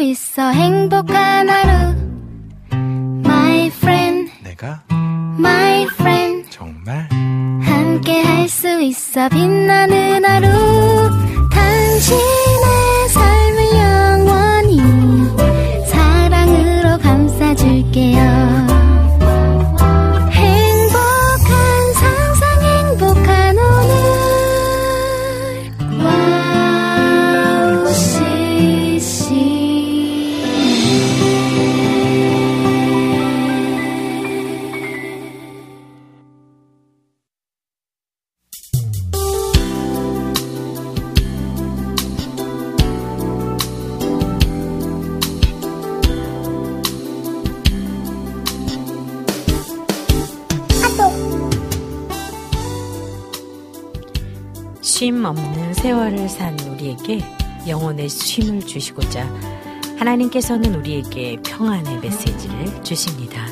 있어 행복한 하루 My friend 내가 My friend 정말 함께 할 수 있어 빛나는 하루 당신의 삶을 영원히 사랑으로 감싸줄게요 쉼 없는 세월을 산 우리에게 영혼의 쉼을 주시고자 하나님께서는 우리에게 평안의 메시지를 주십니다.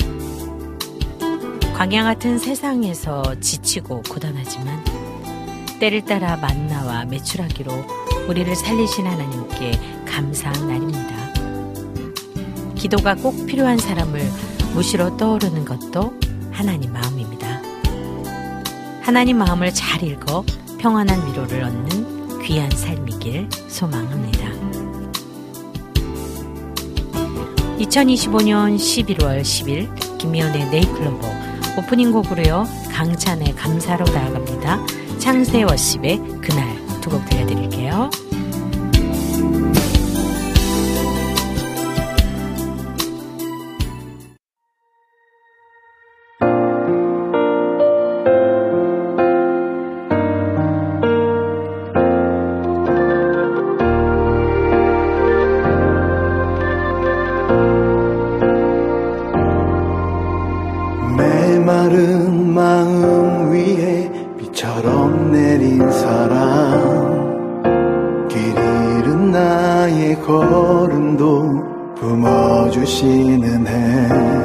광야 같은 세상에서 지치고 고단하지만 때를 따라 만나와 메추라기로 우리를 살리신 하나님께 감사한 날입니다. 기도가 꼭 필요한 사람을 무시로 떠오르는 것도 하나님 마음입니다. 하나님 마음을 잘 읽어 평안한 위로를 얻는 귀한 삶이길 소망합니다. 2025년 11월 10일 김미연의 네이클로버 오프닝 곡으로요. 강찬의 감사로 나아갑니다. 창세 워십의 그날 두 곡 들려드릴게요. 메마른 마음 위에 비처럼 내린 사랑 길 잃은 나의 걸음도 품어주시는 해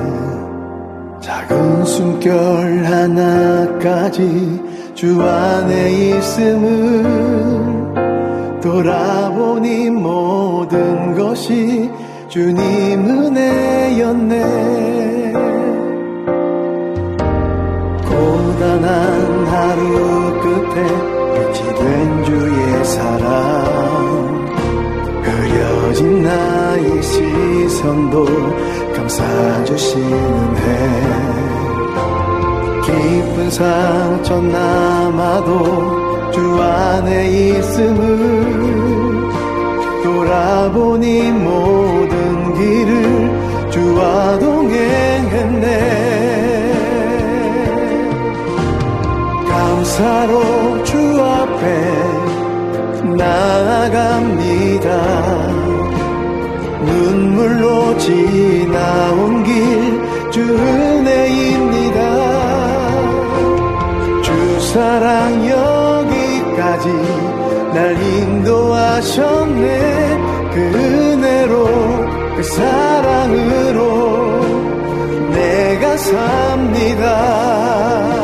작은 숨결 하나까지 주 안에 있음을 돌아보니 모든 것이 주님 은혜였네 고단한 하루 끝에 빛이 된 주의 사랑 흐려진 나의 시선도 감싸주시는 해 깊은 상처 남아도 주 안에 있음을 돌아보니 모든 길을 주와 동행했네 감사로 주 앞에 나아갑니다 눈물로 지나온 길 주 은혜입니다 주 사랑 여기까지 날 인도하셨네 그 은혜로 그 사랑으로 내가 삽니다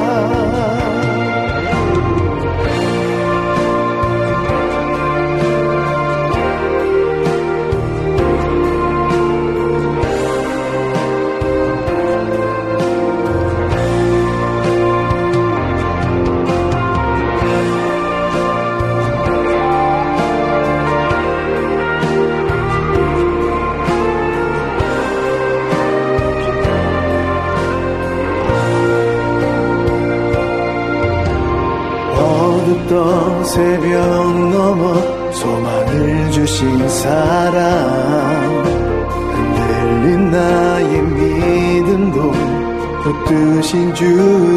어둡던 새벽 넘어 소망을 주신 사랑 흔들린 나의 믿음도 붙드신 주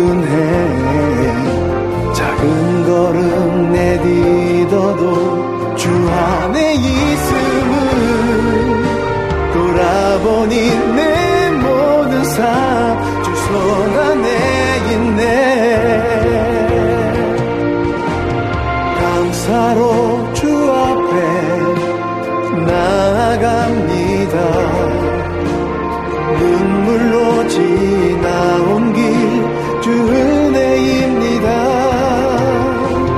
은혜 작은 걸음 내딛어도 주 안에 있음을 돌아보니 내 모든 삶 주 손 안에 있네 감사로 주 앞에 나아갑니다 눈물로 지나온 길 주 은혜입니다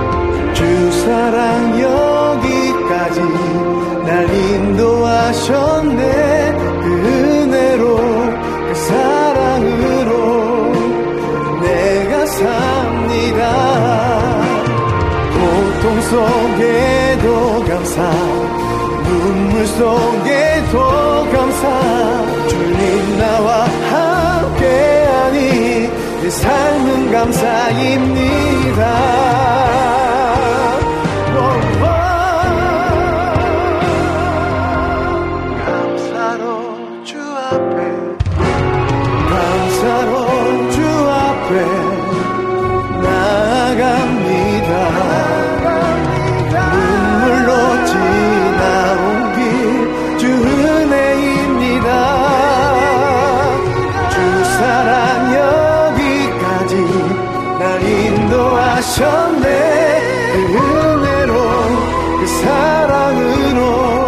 주 사랑 여기까지 날 인도하셨네 속에도 감사 눈물 속에도 감사 주님 나와 함께하니 내 삶은 감사입니다. 감사로 주 앞에 감사로 주 앞에 나아갑니다. 눈물로 지나온 길 주 은혜입니다. 주 사랑 여기까지 날 인도하셨네. 그 은혜로 그 사랑으로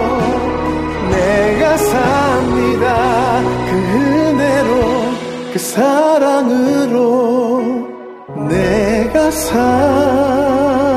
내가 삽니다. 그 은혜로 그 사랑으로 내가 삽니다.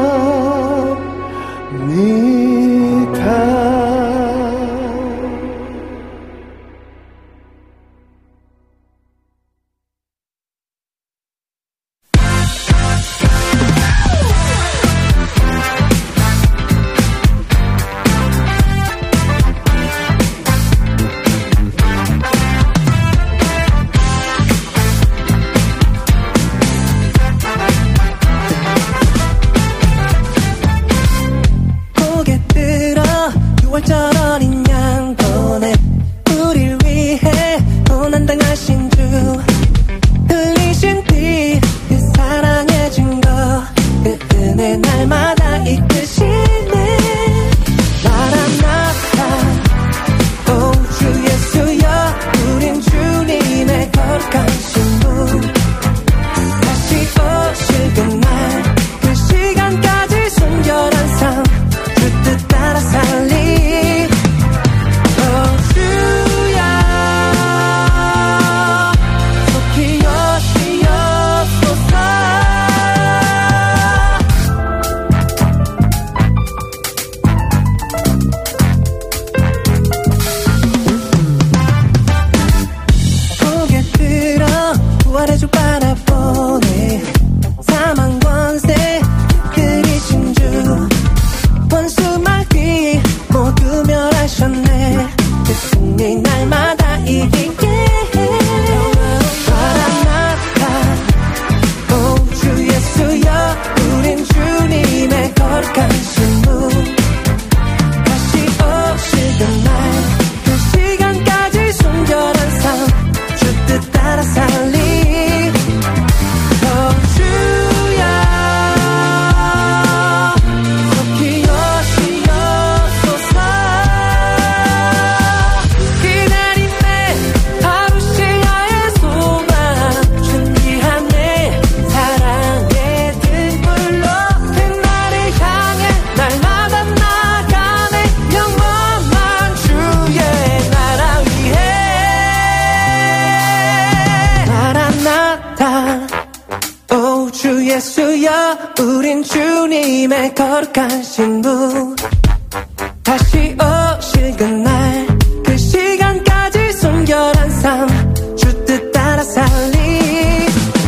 우린 주님의 거룩한 신부 다시 오실 그날 그 시간까지 순결한 삶 주 뜻 따라 살리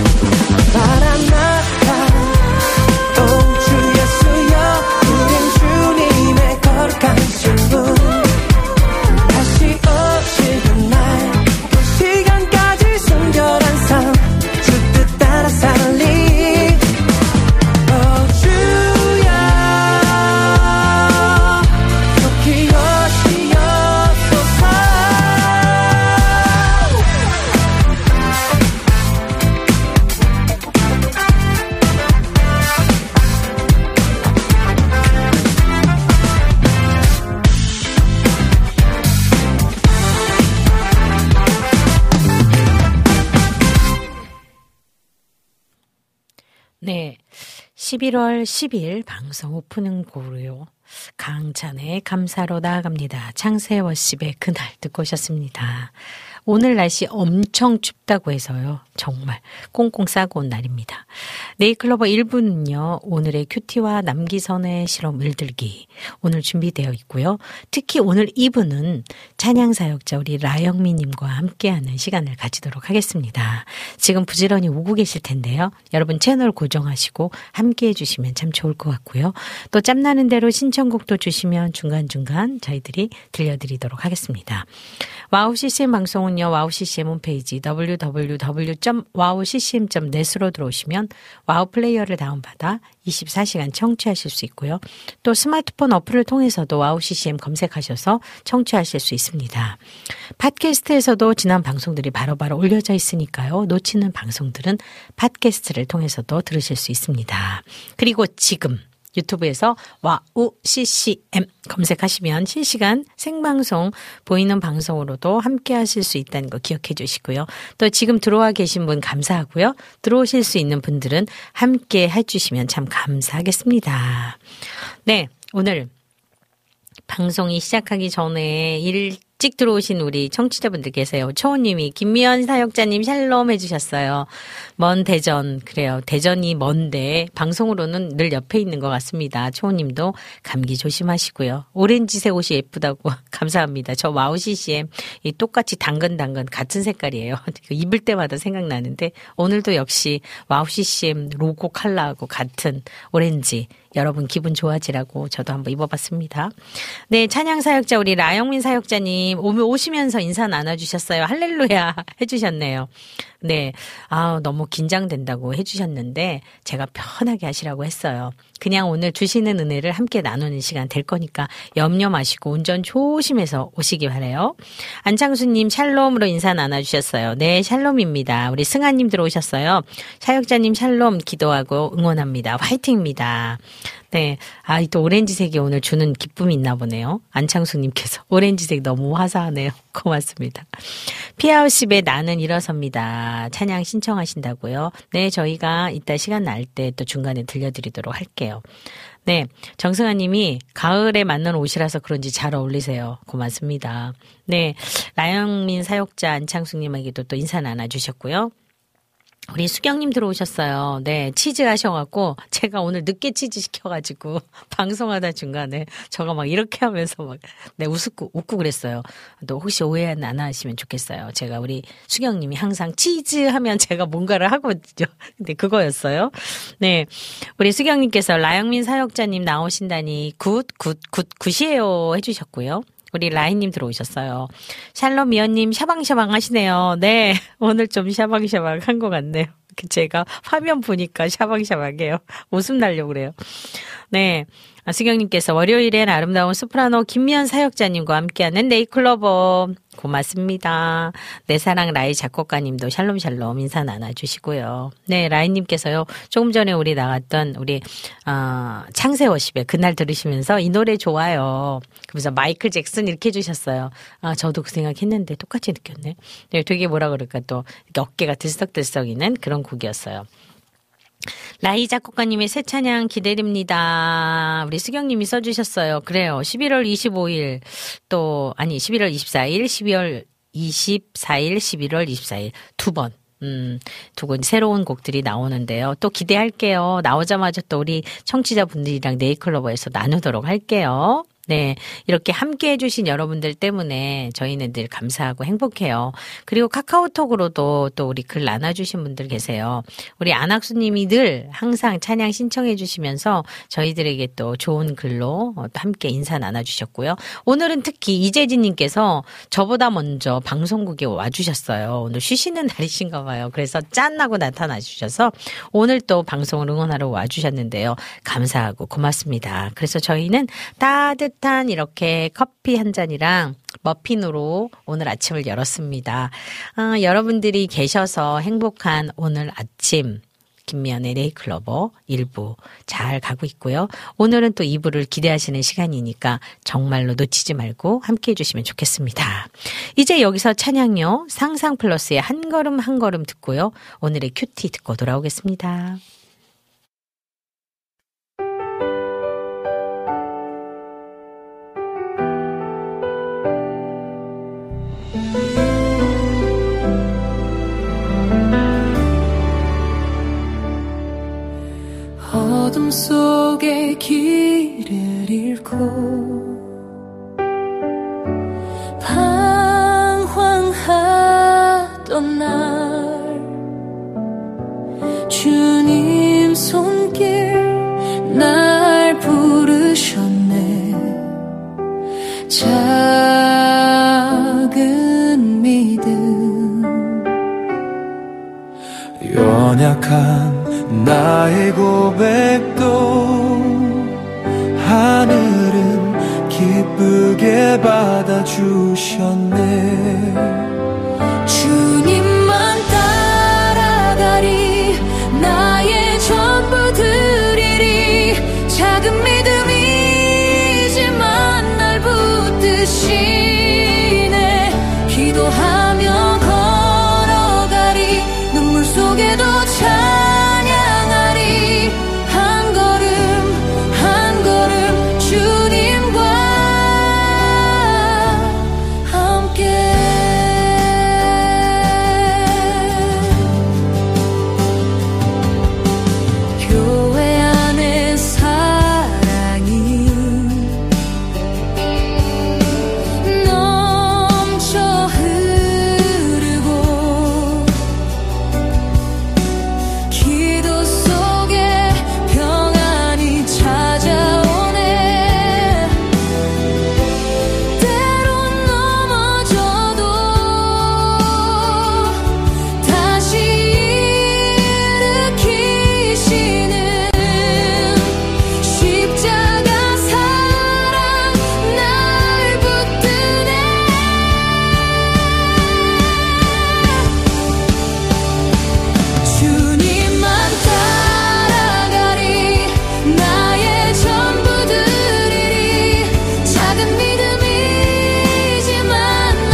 마라나타 오 주 예수여 우린 주님의 거룩한 신부 다시 오실 그날 그 시간까지 순결한 삶 주 뜻 따라 살리 네, 11월 10일 방송 오프닝 곡으로요. 강찬의 감사로 나아갑니다. 창세 워십의 그날 듣고 오셨습니다. 오늘 날씨 엄청 춥다고 해서요. 정말 꽁꽁 싸고 온 날입니다. 네이클로버 1부는요. 오늘의 큐티와 남기선의 실험 을들기 오늘 준비되어 있고요. 특히 오늘 2부는 찬양사역자 우리 라영미님과 함께하는 시간을 가지도록 하겠습니다. 지금 부지런히 오고 계실 텐데요. 여러분 채널 고정하시고 함께해 주시면 참 좋을 것 같고요. 또 짬나는 대로 신청곡도 주시면 중간중간 저희들이 들려드리도록 하겠습니다. 와우 CCM 방송은요. 와우 CCM 홈페이지 www.wowccm.net으로 들어오시면 와우 플레이어를 다운받아 24시간 청취하실 수 있고요. 또 스마트폰 어플을 통해서도 와우 CCM 검색하셔서 청취하실 수 있습니다. 팟캐스트에서도 지난 방송들이 바로바로 올려져 있으니까요. 놓치는 방송들은 팟캐스트를 통해서도 들으실 수 있습니다. 그리고 지금 유튜브에서 와우 CCM 검색하시면 실시간 생방송 보이는 방송으로도 함께 하실 수 있다는 거 기억해 주시고요. 또 지금 들어와 계신 분 감사하고요. 들어오실 수 있는 분들은 함께 해주시면 참 감사하겠습니다. 네, 오늘 방송이 시작하기 전에 일찍 들어오신 우리 청취자분들 계세요. 초호님이 김미연 사역자님 샬롬 해주셨어요. 먼 대전, 그래요. 대전이 먼데 방송으로는 늘 옆에 있는 것 같습니다. 초호님도 감기 조심하시고요. 오렌지색 옷이 예쁘다고 감사합니다. 저 와우 CCM 이 똑같이 당근 같은 색깔이에요. 입을 때마다 생각나는데 오늘도 역시 와우 CCM 로고 컬러하고 같은 오렌지. 여러분 기분 좋아지라고 저도 한번 입어봤습니다. 네, 찬양사역자 우리 라영민 사역자님 오시면서 인사 나눠주셨어요. 할렐루야 해주셨네요. 네, 너무 긴장된다고 해주셨는데 제가 편하게 하시라고 했어요. 그냥 오늘 주시는 은혜를 함께 나누는 시간 될 거니까 염려 마시고 운전 조심해서 오시기 바라요. 안창수님 샬롬으로 인사 나눠주셨어요. 네, 샬롬입니다. 우리 승아님 들어오셨어요. 사역자님 샬롬 기도하고 응원합니다. 화이팅입니다. 네, 또 오렌지색이 오늘 주는 기쁨이 있나 보네요. 안창수님께서 오렌지색 너무 화사하네요. 고맙습니다. 피아우십의 나는 일어섭니다. 찬양 신청하신다고요. 네, 저희가 이따 시간 날 때 또 중간에 들려드리도록 할게요. 네, 정승아 님이 가을에 맞는 옷이라서 그런지 잘 어울리세요. 고맙습니다. 네, 라영민 사역자 안창숙 님에게도 또 인사 나눠주셨고요. 우리 수경님 들어오셨어요. 네, 치즈 하셔갖고 제가 오늘 늦게 치즈 시켜가지고 방송하다 중간에 저가 막 이렇게 하면서 막 웃고 그랬어요. 또 혹시 오해 안 하시면 좋겠어요. 제가 우리 수경님이 항상 치즈 하면 제가 뭔가를 하거든요. 근데 그거였어요. 네, 우리 수경님께서 라영민 사역자님 나오신다니 굿이에요 해주셨고요. 우리 라인님 들어오셨어요. 샬롬 미연님 샤방샤방 하시네요. 네, 오늘 좀 샤방샤방 한 것 같네요. 제가 화면 보니까 샤방샤방해요. 웃음 나려고 그래요. 네, 수경님께서 월요일엔 아름다운 소프라노 김미연 사역자님과 함께하는 네이클로버 고맙습니다. 내 사랑 라이 작곡가님도 샬롬 인사 나눠주시고요. 네, 라이님께서요. 조금 전에 우리 나갔던 우리 창세워십의 그날 들으시면서 이 노래 좋아요. 그래서 마이클 잭슨 이렇게 해주셨어요. 저도 그 생각했는데 똑같이 느꼈네. 네, 되게 뭐라 그럴까 또 어깨가 들썩들썩이는 그런 곡이었어요. 라이 작곡가님의 새 찬양 기대됩니다. 우리 수경님이 써주셨어요. 그래요. 11월 25일 11월 24일, 12월 24일, 11월 24일 두 번. 두 번 새로운 곡들이 나오는데요. 또 기대할게요. 나오자마자 또 우리 청취자분들이랑 네이클로버에서 나누도록 할게요. 네, 이렇게 함께 해주신 여러분들 때문에 저희는 늘 감사하고 행복해요. 그리고 카카오톡으로도 또 우리 글 나눠주신 분들 계세요. 우리 안학수님이 늘 항상 찬양 신청해 주시면서 저희들에게 또 좋은 글로 또 함께 인사 나눠주셨고요. 오늘은 특히 이재진님께서 저보다 먼저 방송국에 와주셨어요. 오늘 쉬시는 날이신가 봐요. 그래서 짠하고 나타나 주셔서 오늘 또 방송을 응원하러 와주셨는데요. 감사하고 고맙습니다. 그래서 저희는 따뜻한 이렇게 커피 한 잔이랑 머핀으로 오늘 아침을 열었습니다. 여러분들이 계셔서 행복한 오늘 아침 김미연의 네이클로버 1부 잘 가고 있고요. 오늘은 또 2부를 기대하시는 시간이니까 정말로 놓치지 말고 함께 해주시면 좋겠습니다. 이제 여기서 찬양요 상상 플러스의 한 걸음 한 걸음 듣고요. 오늘의 큐티 듣고 돌아오겠습니다. 속에 길을 잃고 방황하던 날 주님 손길 날 부르셨네. 작은 믿음 연약한 나의 고백도 하늘은 기쁘게 받아주셨네. 주님만 따라가리 나의 전부 드리리. 작은 믿음이지만 날 붙드시네. 기도하며 걸어가리 눈물 속에도 찬양하리. 한 걸음 한 걸음 주님과 함께. 교회 안의 사랑이 넘쳐 흐르고 기도 속에 평안이 찾아오네. 때론 넘어져도 다시 일으키시는 십자가 사랑 날 붙드네. 주님만 따라가리 나의 전부 드리리. 작은 믿음이지만 날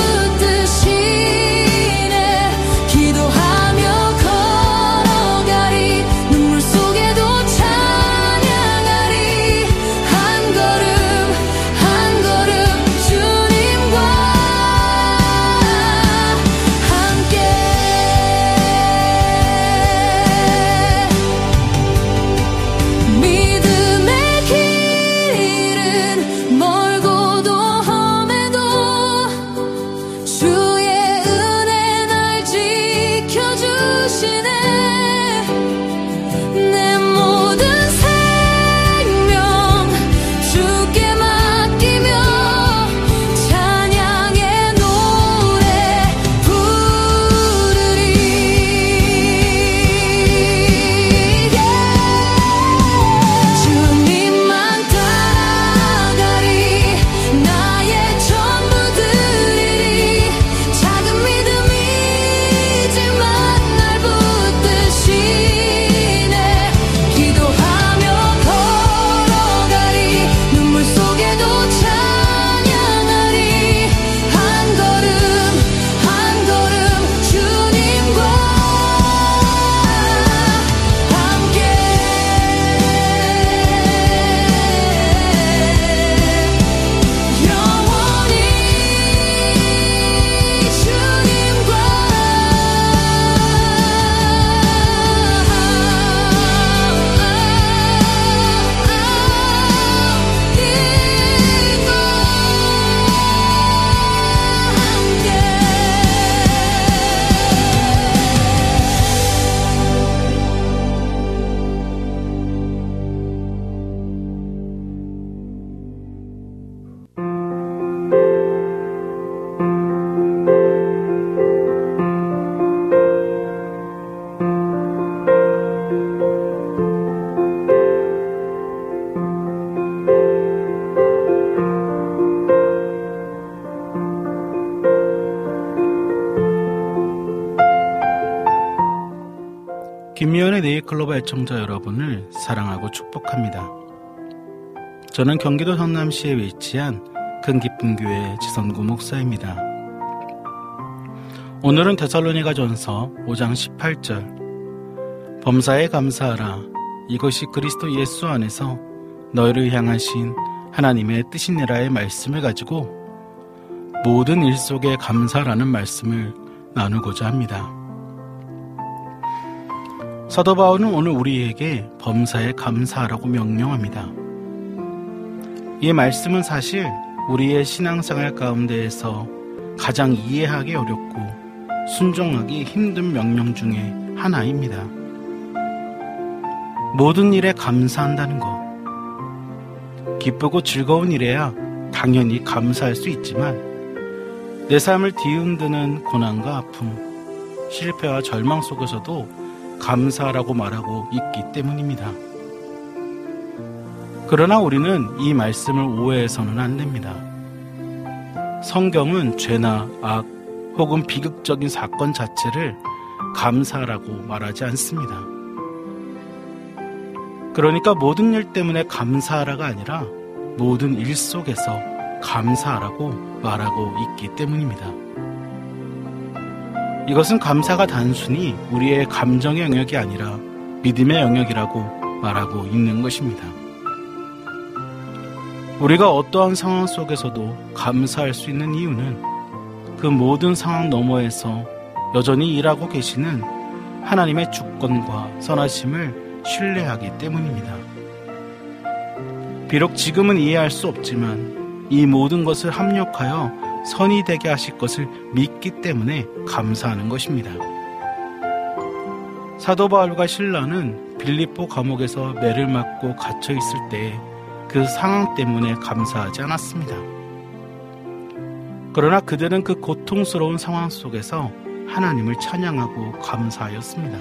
붙드시네. 기도하며 걸어가리 눈물 속에도 찬양하리. 한 걸음 한 걸음 주님과 함께. 믿음의 길은 멀고도 험해도 주의 은혜 날 지켜주시네. 내 모든 생명 주께 맡기며 찬양의 노래 부르리. 주님만 따라가리 나의 전부 드리리. 작은 믿음이지만 날 붙드시네. 기도하며 걸어가리 눈물 속에도 찬양하리. 한 걸음 한 걸음 주님과 함께. 영원히 주님과 김미연의 네이클로버 애청자 여러분을 사랑하고 축복합니다. 저는 경기도 성남시에 위치한 큰기쁨교회 지선구 목사입니다. 오늘은 데살로니가전서 5장 18절 범사에 감사하라. 이것이 그리스도 예수 안에서 너희를 향하신 하나님의 뜻이니라의 말씀을 가지고 모든 일 속에 감사라는 말씀을 나누고자 합니다. 사도 바울은 오늘 우리에게 범사에 감사하라고 명령합니다. 이 말씀은 사실 우리의 신앙생활 가운데에서 가장 이해하기 어렵고 순종하기 힘든 명령 중에 하나입니다. 모든 일에 감사한다는 것. 기쁘고 즐거운 일에야 당연히 감사할 수 있지만 내 삶을 뒤흔드는 고난과 아픔, 실패와 절망 속에서도 감사라고 말하고 있기 때문입니다. 그러나 우리는 이 말씀을 오해해서는 안 됩니다. 성경은 죄나 악 혹은 비극적인 사건 자체를 감사라고 말하지 않습니다. 그러니까 모든 일 때문에 감사하라가 아니라 모든 일 속에서 감사하라고 말하고 있기 때문입니다. 이것은 감사가 단순히 우리의 감정의 영역이 아니라 믿음의 영역이라고 말하고 있는 것입니다. 우리가 어떠한 상황 속에서도 감사할 수 있는 이유는 그 모든 상황 너머에서 여전히 일하고 계시는 하나님의 주권과 선하심을 신뢰하기 때문입니다. 비록 지금은 이해할 수 없지만 이 모든 것을 합력하여 선이 되게 하실 것을 믿기 때문에 감사하는 것입니다. 사도 바울과 실라는 빌립보 감옥에서 매를 맞고 갇혀 있을 때 그 상황 때문에 감사하지 않았습니다. 그러나 그들은 그 고통스러운 상황 속에서 하나님을 찬양하고 감사하였습니다.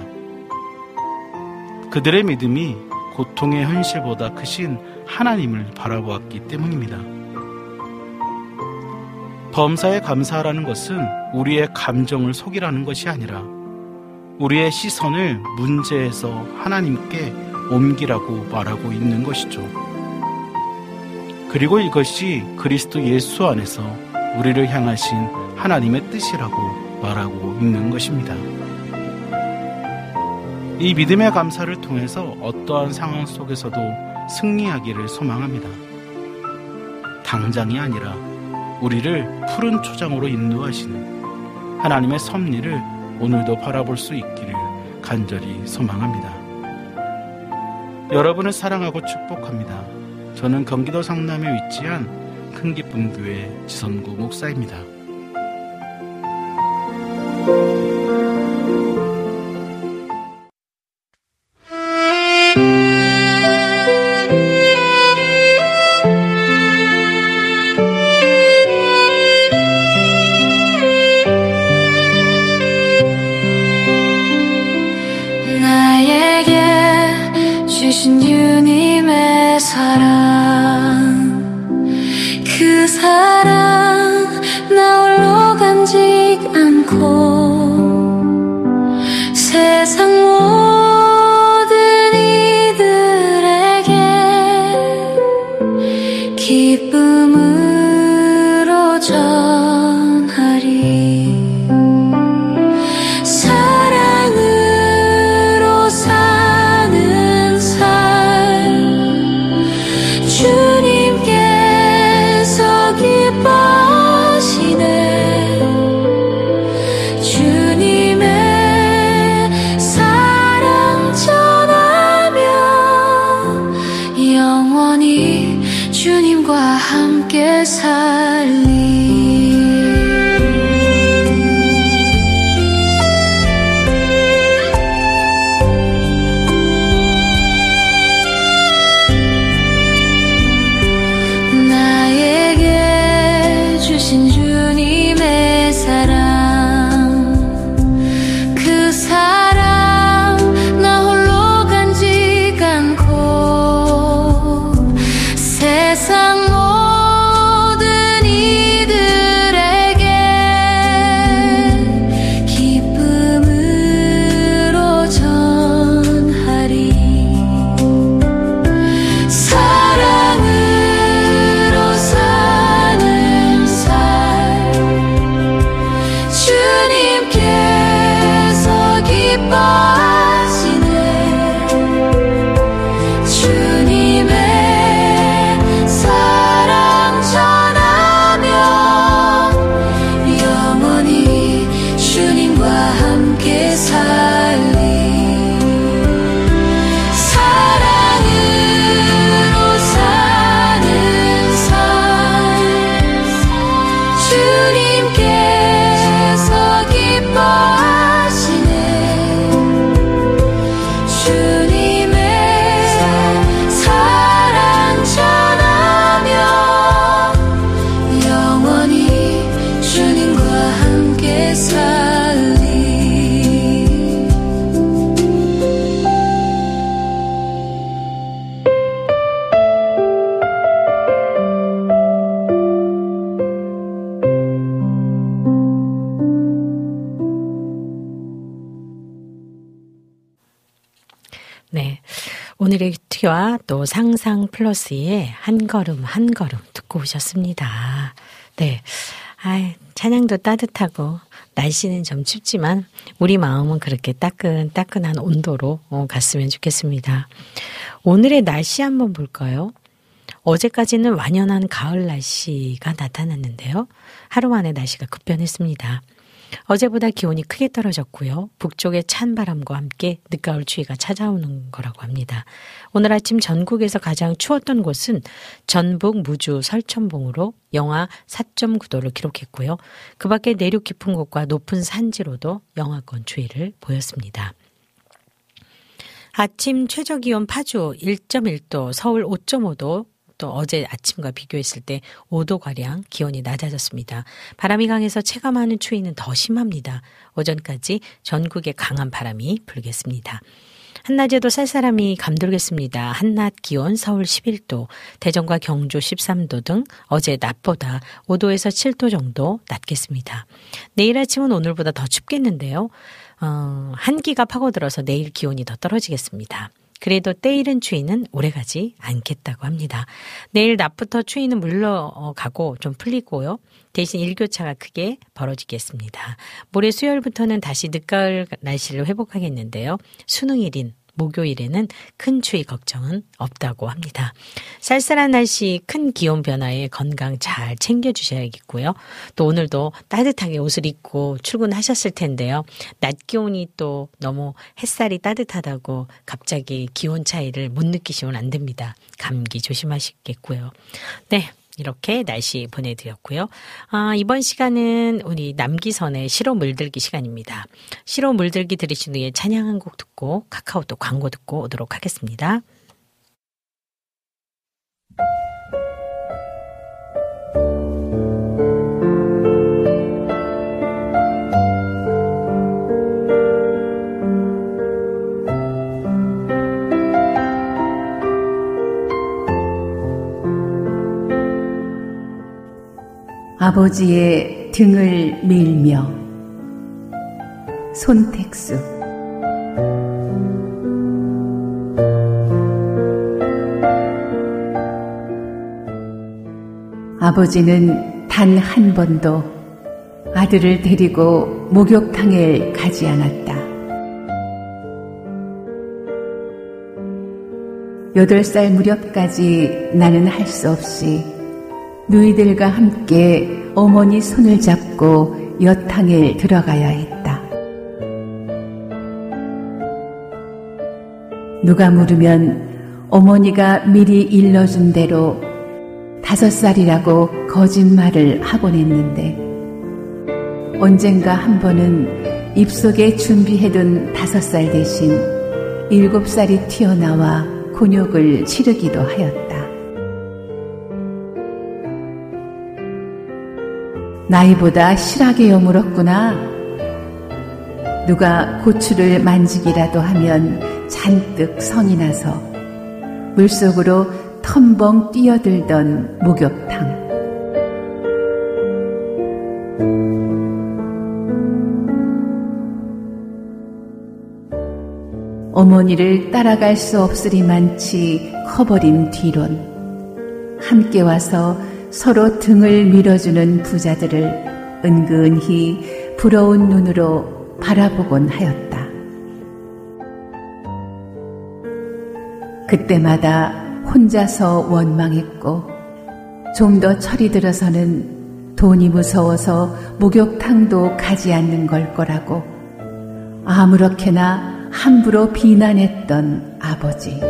그들의 믿음이 고통의 현실보다 크신 하나님을 바라보았기 때문입니다. 범사에 감사하라는 것은 우리의 감정을 속이라는 것이 아니라 우리의 시선을 문제에서 하나님께 옮기라고 말하고 있는 것이죠. 그리고 이것이 그리스도 예수 안에서 우리를 향하신 하나님의 뜻이라고 말하고 있는 것입니다. 이 믿음의 감사를 통해서 어떠한 상황 속에서도 승리하기를 소망합니다. 당장이 아니라 우리를 푸른 초장으로 인도하시는 하나님의 섭리를 오늘도 바라볼 수 있기를 간절히 소망합니다. 여러분을 사랑하고 축복합니다. 저는 경기도 성남에 위치한 큰기쁨교회 지선구 목사입니다. 나에게 주신 주님의 사랑, 그 사랑 나 홀로 간직 않고 세상 모든 이들에게 기쁨으로 전하리. 사랑으로 사는 삶 주님께서 기뻐하시네. 주님의 사랑 네. 오늘의 큐티와 또 상상 플러스의 한 걸음 한 걸음 듣고 오셨습니다. 네. 찬양도 따뜻하고 날씨는 좀 춥지만 우리 마음은 그렇게 따끈따끈한 온도로 갔으면 좋겠습니다. 오늘의 날씨 한번 볼까요? 어제까지는 완연한 가을 날씨가 나타났는데요. 하루 만에 날씨가 급변했습니다. 어제보다 기온이 크게 떨어졌고요. 북쪽의 찬 바람과 함께 늦가을 추위가 찾아오는 거라고 합니다. 오늘 아침 전국에서 가장 추웠던 곳은 전북 무주 설천봉으로 영하 4.9도를 기록했고요. 그 밖에 내륙 깊은 곳과 높은 산지로도 영하권 추위를 보였습니다. 아침 최저기온 파주 1.1도, 서울 5.5도, 또 어제 아침과 비교했을 때 5도가량 기온이 낮아졌습니다. 바람이 강해서 체감하는 추위는 더 심합니다. 오전까지 전국에 강한 바람이 불겠습니다. 한낮에도 쌀쌀함이 감돌겠습니다. 한낮 기온 서울 11도, 대전과 경주 13도 등 어제 낮보다 5도에서 7도 정도 낮겠습니다. 내일 아침은 오늘보다 더 춥겠는데요. 한기가 파고들어서 내일 기온이 더 떨어지겠습니다. 그래도 때이른 추위는 오래가지 않겠다고 합니다. 내일 낮부터 추위는 물러가고 좀 풀리고요. 대신 일교차가 크게 벌어지겠습니다. 모레 수요일부터는 다시 늦가을 날씨를 회복하겠는데요. 수능일인 목요일에는 큰 추위 걱정은 없다고 합니다. 쌀쌀한 날씨, 큰 기온 변화에 건강 잘 챙겨주셔야겠고요. 또 오늘도 따뜻하게 옷을 입고 출근하셨을 텐데요. 낮 기온이 또 너무 햇살이 따뜻하다고 갑자기 기온 차이를 못 느끼시면 안 됩니다. 감기 조심하시겠고요. 네. 이렇게 날씨 보내드렸고요. 이번 시간은 우리 남기선의 시로 물들기 시간입니다. 시로 물들기 들으신 후에 찬양 한 곡 듣고 카카오톡 광고 듣고 오도록 하겠습니다. 아버지의 등을 밀며 손택수. 아버지는 단 한 번도 아들을 데리고 목욕탕에 가지 않았다. 8살 무렵까지 나는 할 수 없이 누이들과 함께 어머니 손을 잡고 여탕에 들어가야 했다. 누가 물으면 어머니가 미리 일러준 대로 5살이라고 거짓말을 하곤 했는데 언젠가 한 번은 입속에 준비해둔 5살 대신 7살이 튀어나와 곤욕을 치르기도 하였다. 나이보다 실하게 여물었구나. 누가 고추를 만지기라도 하면 잔뜩 성이 나서 물속으로 텀벙 뛰어들던 목욕탕. 어머니를 따라갈 수 없으리만치 커버린 뒤론 함께 와서 서로 등을 밀어주는 부자들을 은근히 부러운 눈으로 바라보곤 하였다. 그때마다 혼자서 원망했고 좀 더 철이 들어서는 돈이 무서워서 목욕탕도 가지 않는 걸 거라고 아무렇게나 함부로 비난했던 아버지.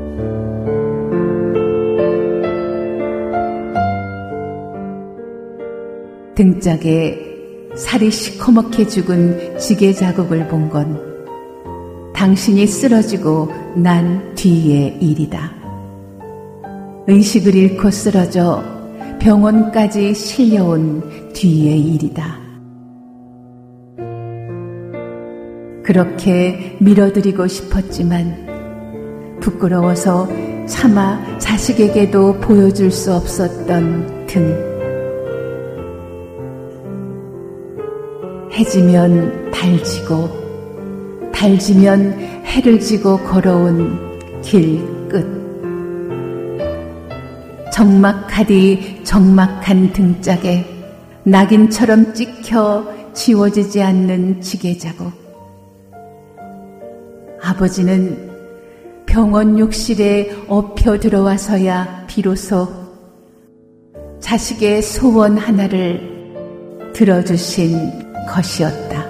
등짝에 살이 시커멓게 죽은 지게 자국을 본 건 당신이 쓰러지고 난 뒤의 일이다. 의식을 잃고 쓰러져 병원까지 실려온 뒤의 일이다. 그렇게 밀어드리고 싶었지만 부끄러워서 차마 자식에게도 보여줄 수 없었던 등. 해지면 달지고 달지면 해를 지고 걸어온 길 끝. 적막하디 적막한 등짝에 낙인처럼 찍혀 지워지지 않는 지게자국. 아버지는 병원 욕실에 엎혀 들어와서야 비로소 자식의 소원 하나를 들어주신 것이었다.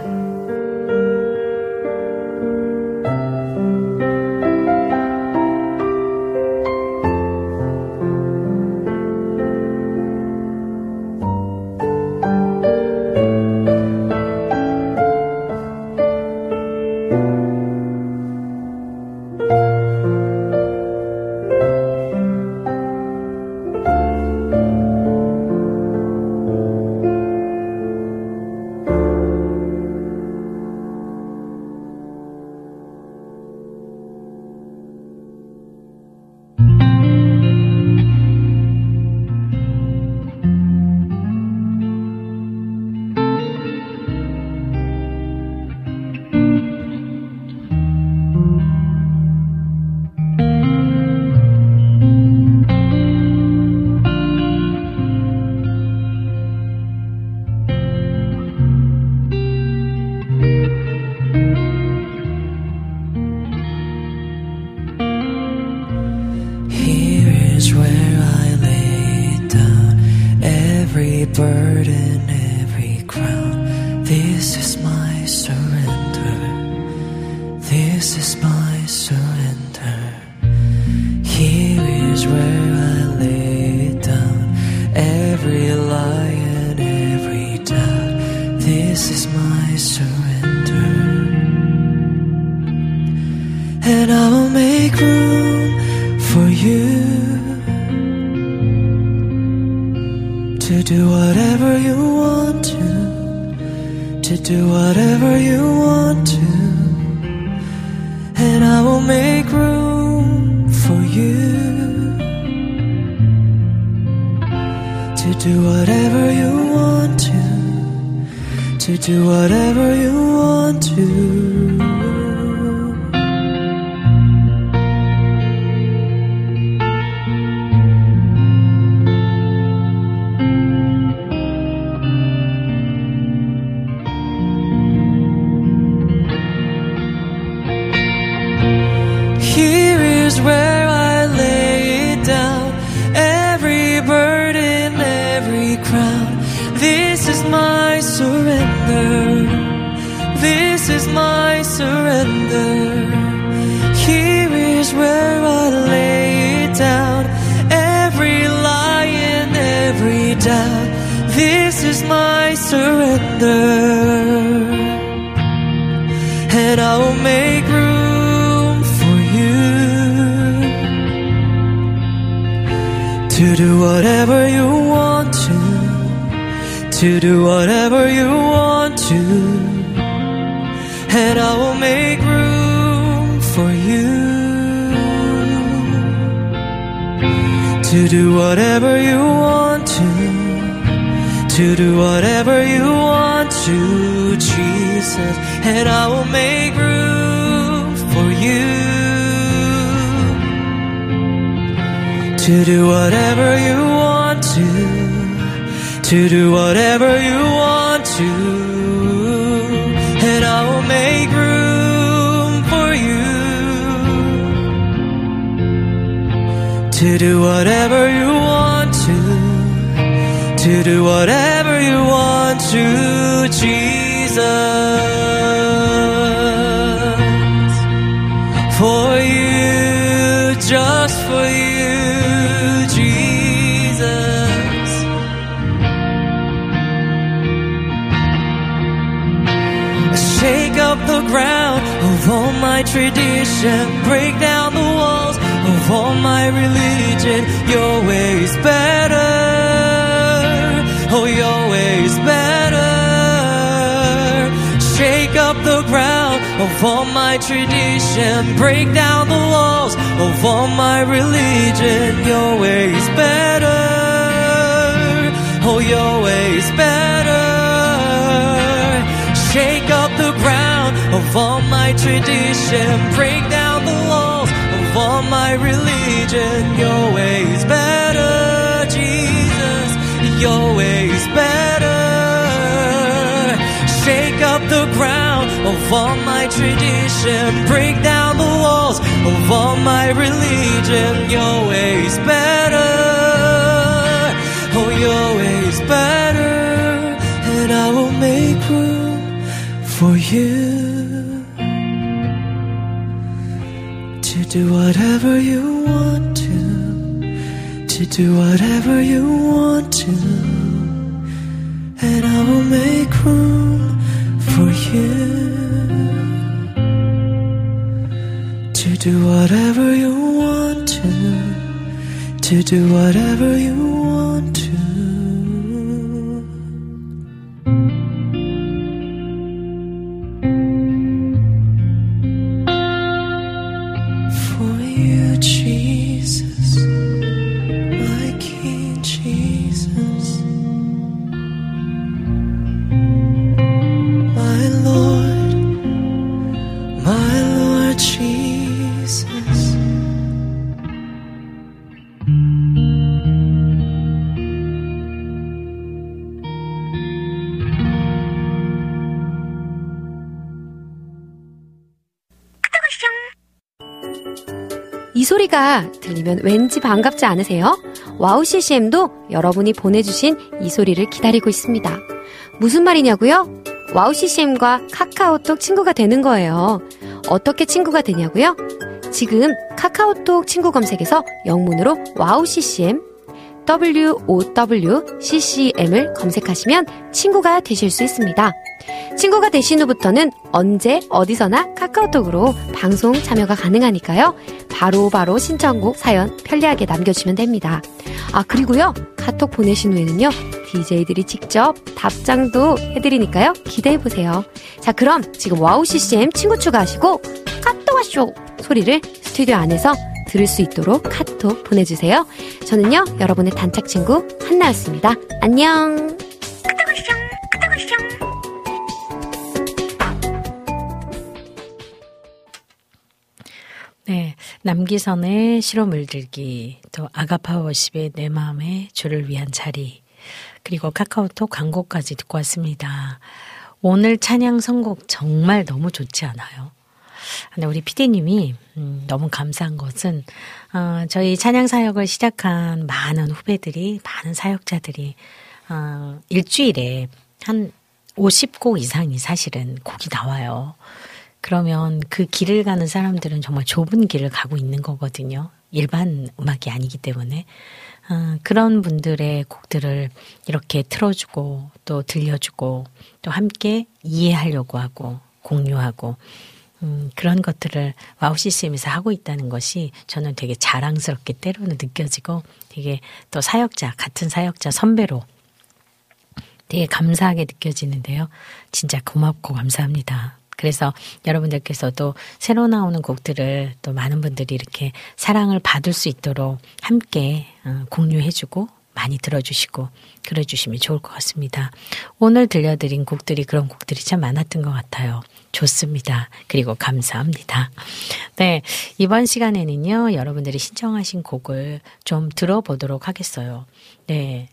Of of all my tradition. Break down the walls of all my religion. Your way is better, Jesus. Your way is better. Shake up the ground of all my tradition. Break down the walls of all my religion. Your way is better. Oh, your way is better. And I will make room for you to do whatever you want to do whatever you want to, and I will make room for you to do whatever you want to do whatever you want to. For you, Jesus, my King Jesus, my Lord Jesus. 이 소리가 들리면 왠지 반갑지 않으세요? 와우 CCM도 여러분이 보내주신 이 소리를 기다리고 있습니다. 무슨 말이냐고요? 와우 CCM과 카카오톡 친구가 되는 거예요. 어떻게 친구가 되냐고요? 지금 카카오톡 친구 검색에서 영문으로 와우 CCM, WOWCCM을 검색하시면 친구가 되실 수 있습니다. 친구가 되신 후부터는 언제 어디서나 카카오톡으로 방송 참여가 가능하니까요. 바로 신청곡 사연 편리하게 남겨주시면 됩니다. 아, 그리고요, 카톡 보내신 후에는요, DJ들이 직접 답장도 해드리니까요, 기대해보세요. 자, 그럼 지금 와우 CCM 친구 추가하시고 카톡 와쇼 소리를 스튜디오 안에서 들을 수 있도록 카톡 보내주세요. 저는요, 여러분의 단짝 친구 한나였습니다. 안녕. 네, 남기선의 시로 물들기, 또 아가파워십의 내 마음의 주를 위한 자리, 그리고 카카오톡 광고까지 듣고 왔습니다. 오늘 찬양 선곡 정말 너무 좋지 않아요? 근데 우리 PD님이 너무 감사한 것은 저희 찬양 사역을 시작한 많은 후배들이, 많은 사역자들이 일주일에 한 50곡 이상이 사실은 곡이 나와요. 그러면 그 길을 가는 사람들은 정말 좁은 길을 가고 있는 거거든요. 일반 음악이 아니기 때문에. 그런 분들의 곡들을 이렇게 틀어주고 또 들려주고 또 함께 이해하려고 하고 공유하고 그런 것들을 와우 CCM에서 하고 있다는 것이 저는 되게 자랑스럽게 때로는 느껴지고 되게 또 사역자, 같은 사역자 선배로 되게 감사하게 느껴지는데요. 진짜 고맙고 감사합니다. 그래서 여러분들께서도 새로 나오는 곡들을 또 많은 분들이 이렇게 사랑을 받을 수 있도록 함께 공유해주고 많이 들어주시고 그래주시면 좋을 것 같습니다. 오늘 들려드린 곡들이 그런 곡들이 참 많았던 것 같아요. 좋습니다. 그리고 감사합니다. 네, 이번 시간에는요, 여러분들이 신청하신 곡을 좀 들어보도록 하겠어요. 네.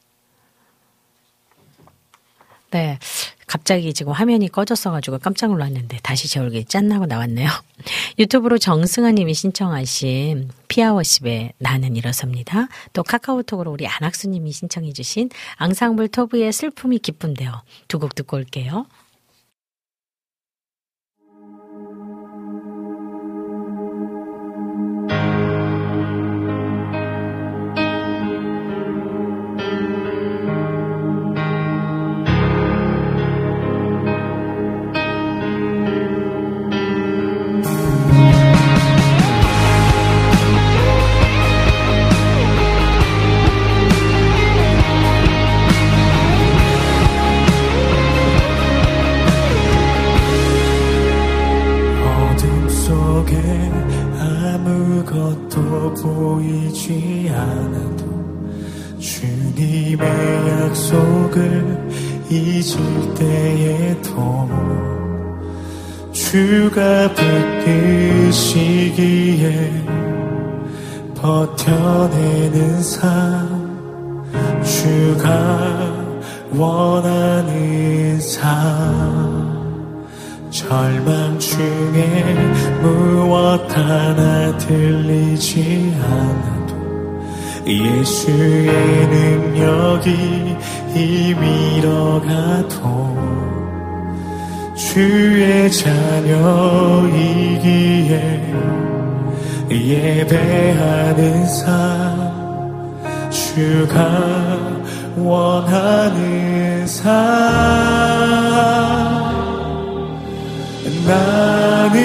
네. 갑자기 지금 화면이 꺼졌어가지고 깜짝 놀랐는데 다시 제 얼굴이 짠나고 나왔네요. 유튜브로 정승아 님이 신청하신 피아워십의 나는 일어섭니다. 또 카카오톡으로 우리 안학수 님이 신청해 주신 앙상블 토브의 슬픔이 기쁜데요. 두 곡 듣고 올게요. 보이지 않아도 주님의 약속을 잊을 때에도 주가 붙드시기에 버텨내는 삶, 주가 원하는 삶, 절망 중에 무엇 하나 들리지 않아도 예수의 능력이 힘이러가도 주의 자녀이기에 예배하는 삶, 주가 원하는 삶. 나는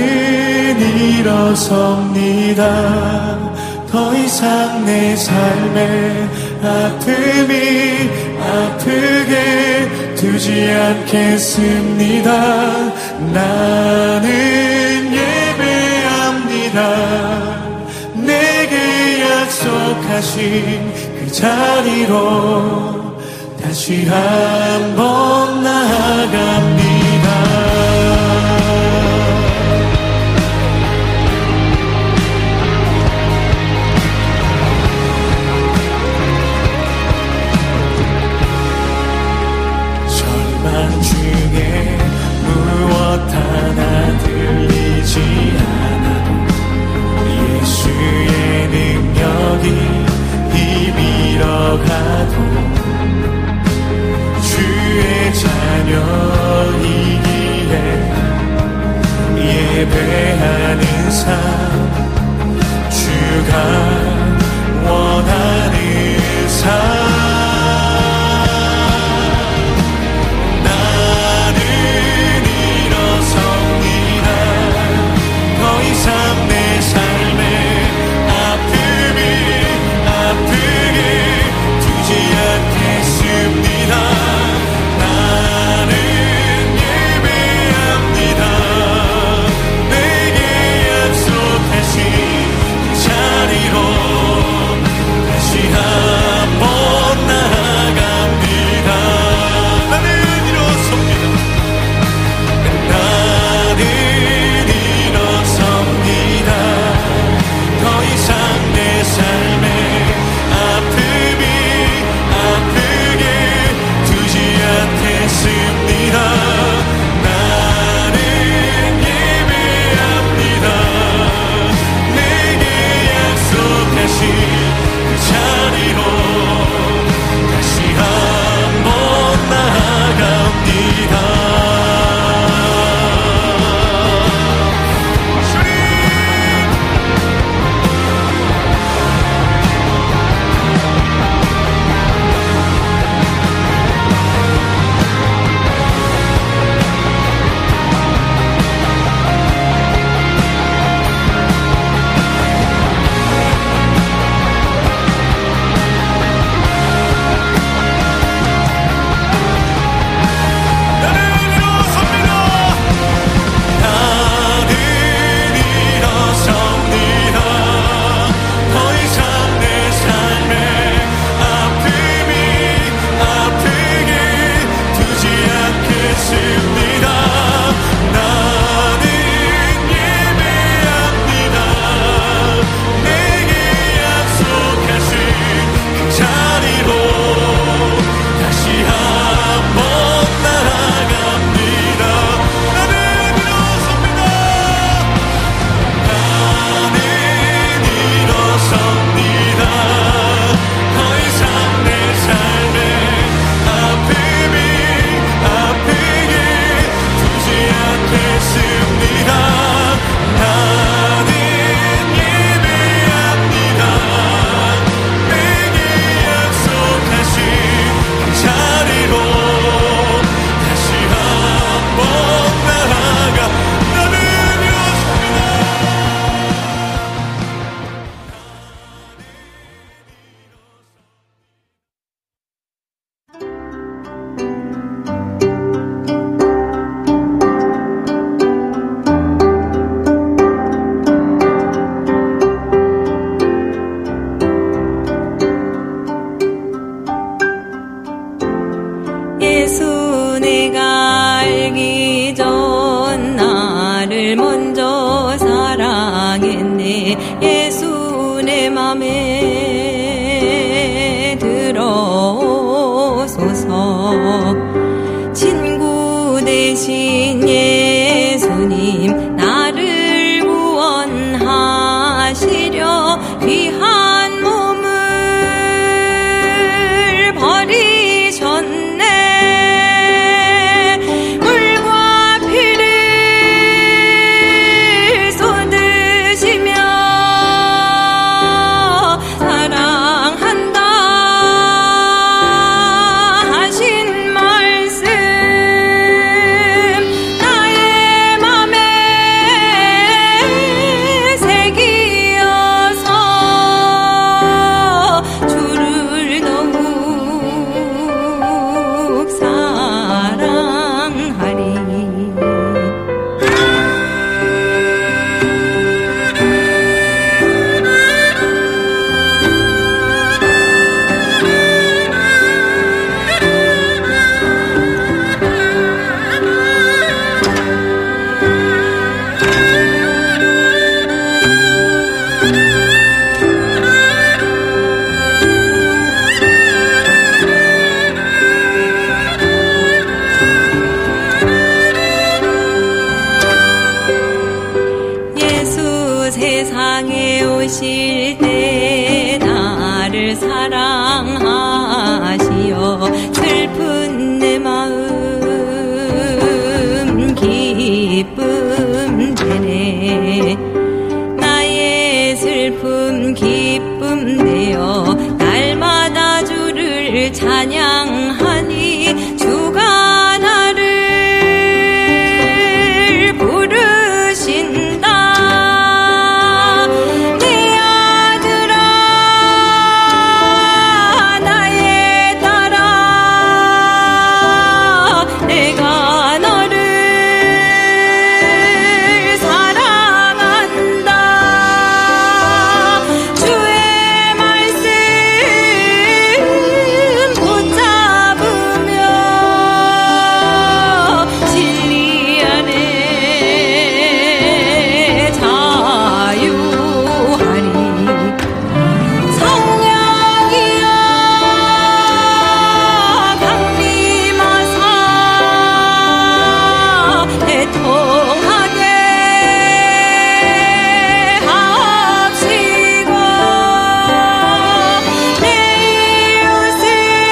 일어섭니다. 더 이상 내 삶에 아픔이 아프게 두지 않겠습니다. 나는 예배합니다. 내게 약속하신 그 자리로 다시 한번 나아갑니다. 중에 무엇 하나 들리지 않아도 예수의 능력이 힘이러가도 주의 자녀 맘에 예수 내 맘에 들어오소서. 친구 대신 예수님 나를 구원하시려 귀한 몸을 버리셨네. 물과 피를 쏟으시며 사랑한다 하신 말씀 나의 맘에 새기어서 주를 더욱 사랑하리. 예수 세상에 오실 때 나를 사랑하시어 슬픈 내 마음 기쁨 되네. 나의 슬픔 기쁨 되어 날마다 주를 찬양하니 주가 나를 부르신다. 내 아들아 나의 딸아 내가 너를 사랑한다. 주의 말씀 붙잡으며 진리 안에 자유하리. 성령이여 강림하사 애통하게 하옵시고 내 이웃을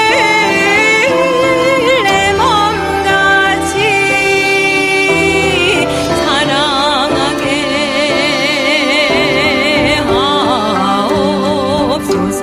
내 몸같이 사랑하게 하옵소서.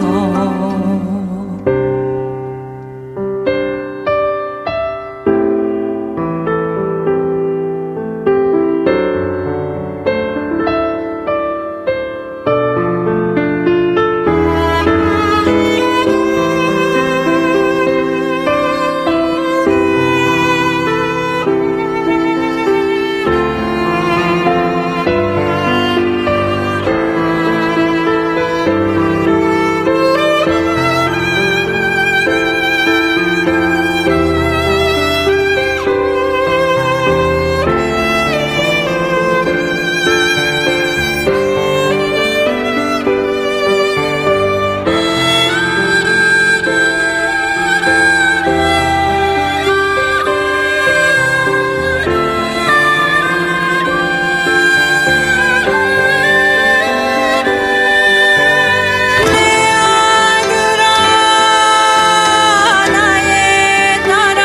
나의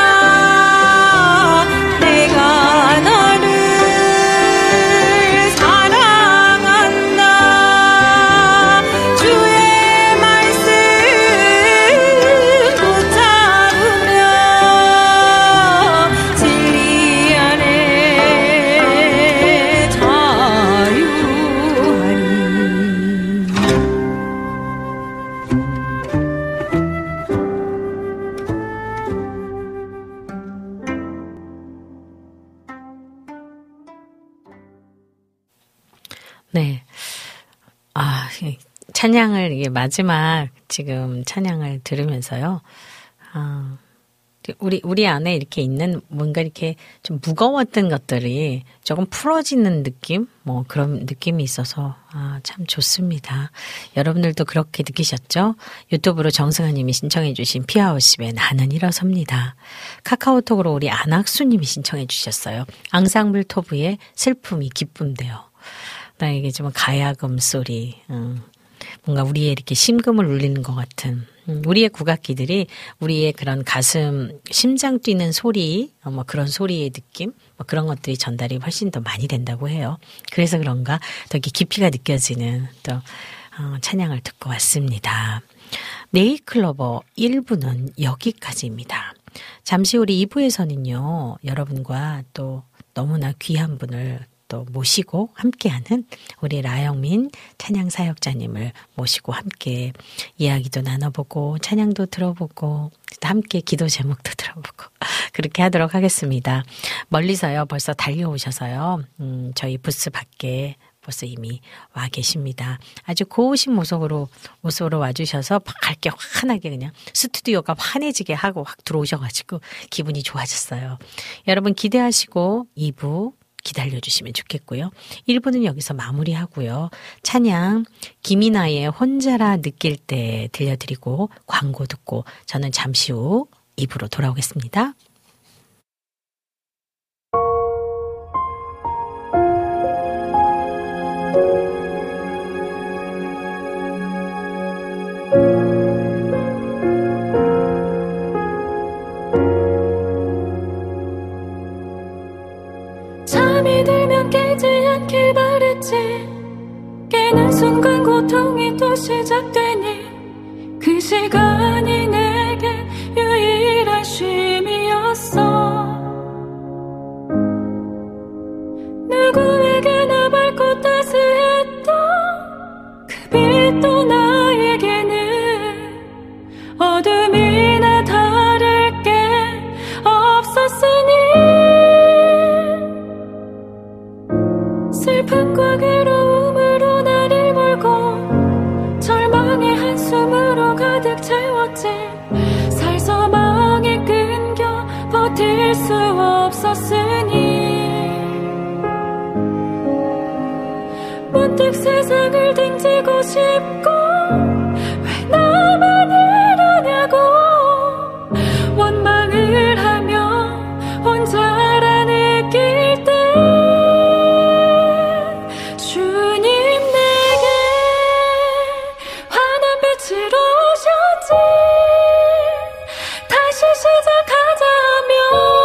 딸아 내가 너를 사랑한다. 주의 말씀 붙잡으며 진리 안에 자유하리. 네. 찬양을, 이게 마지막 지금 찬양을 들으면서요. 우리 안에 이렇게 있는 뭔가 이렇게 좀 무거웠던 것들이 조금 풀어지는 느낌? 뭐 그런 느낌이 있어서 참 좋습니다. 여러분들도 그렇게 느끼셨죠? 유튜브로 정승아 님이 신청해 주신 피아오십의 나는 일어섭니다. 카카오톡으로 우리 안학수 님이 신청해 주셨어요. 앙상블 토브의 슬픔이 기쁨돼요. 나에게 좀 가야금 소리, 뭔가 우리의 이렇게 심금을 울리는 것 같은 우리의 국악기들이 우리의 그런 가슴, 심장 뛰는 소리, 뭐 그런 소리의 느낌, 뭐 그런 것들이 전달이 훨씬 더 많이 된다고 해요. 그래서 그런가 더 깊이가 느껴지는 또 찬양을 듣고 왔습니다. 네이클로버 1부는 여기까지입니다. 잠시 우리 2부에서는요, 여러분과 또 너무나 귀한 분을 또 모시고 함께하는 우리 라영민 찬양 사역자님을 모시고 함께 이야기도 나눠보고 찬양도 들어보고 함께 기도 제목도 들어보고 그렇게 하도록 하겠습니다. 멀리서요 벌써 달려오셔서요 저희 부스 밖에 벌써 이미 와 계십니다. 아주 고우신 모습으로 와주셔서 밝게 환하게 그냥 스튜디오가 환해지게 하고 확 들어오셔가지고 기분이 좋아졌어요. 여러분 기대하시고 2부 기다려주시면 좋겠고요. 1부는 여기서 마무리하고요. 찬양 김이나의 혼자라 느낄 때 들려드리고 광고 듣고 저는 잠시 후 2부로 돌아오겠습니다. 잠이 들면 깨지 않길 바랬지. 깨는 순간 고통이 또 시작되니 그 시간이 내게 유일한 쉼이었어. 누구에게나 밝고 따스했던 그 빛도 나에게는 어둠이나 다를 게 없었으니 슬픔과 괴로움으로 나를 몰고 절망의 한숨으로 가득 채웠지. 살서망에 끊겨 버틸 수 없었으니 문득 세상을 등지고 싶고 왜 나만 이러냐고 원망을 하며 혼자라 느낄 때 주님 내게 환한 빛을 오셨지. 다시 시작하자며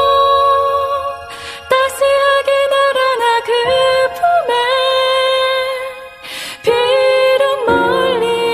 따스하게 날아나 그 품에 비록 멀리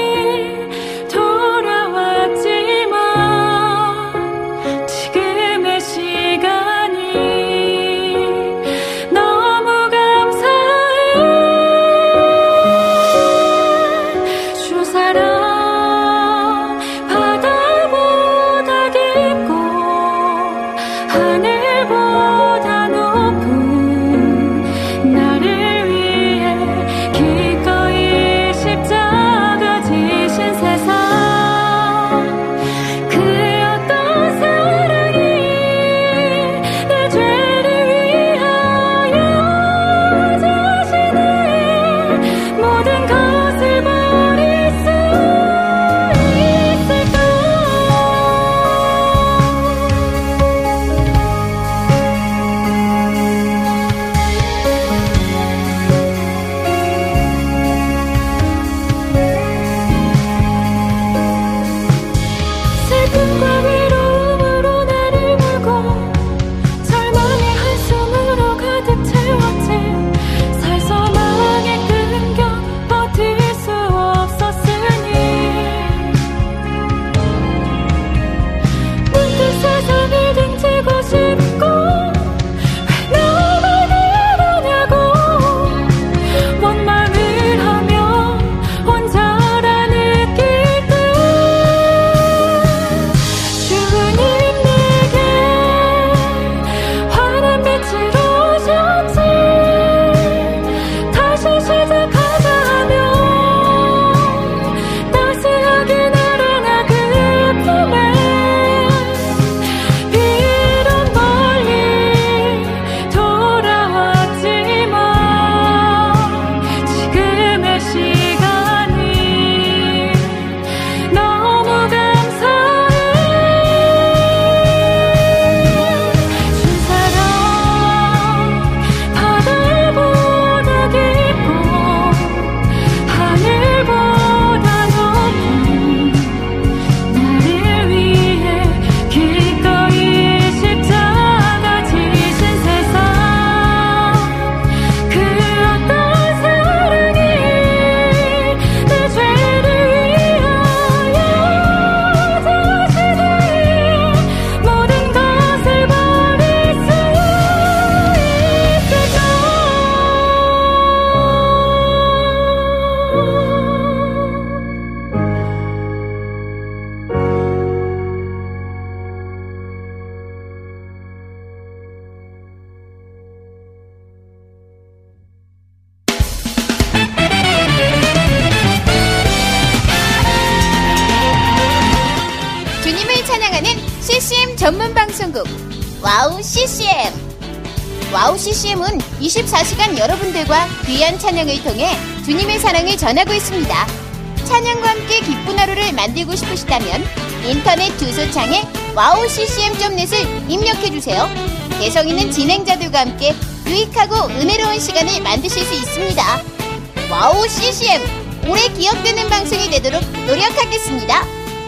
전문 방송국 와우 CCM. 와우 CCM은 24시간 여러분들과 귀한 찬양을 통해 주님의 사랑을 전하고 있습니다. 찬양과 함께 기쁜 하루를 만들고 싶으시다면 인터넷 주소창에 wowccm.net을 입력해주세요. 개성 있는 진행자들과 함께 유익하고 은혜로운 시간을 만드실 수 있습니다. 와우 CCM, 오래 기억되는 방송이 되도록 노력하겠습니다.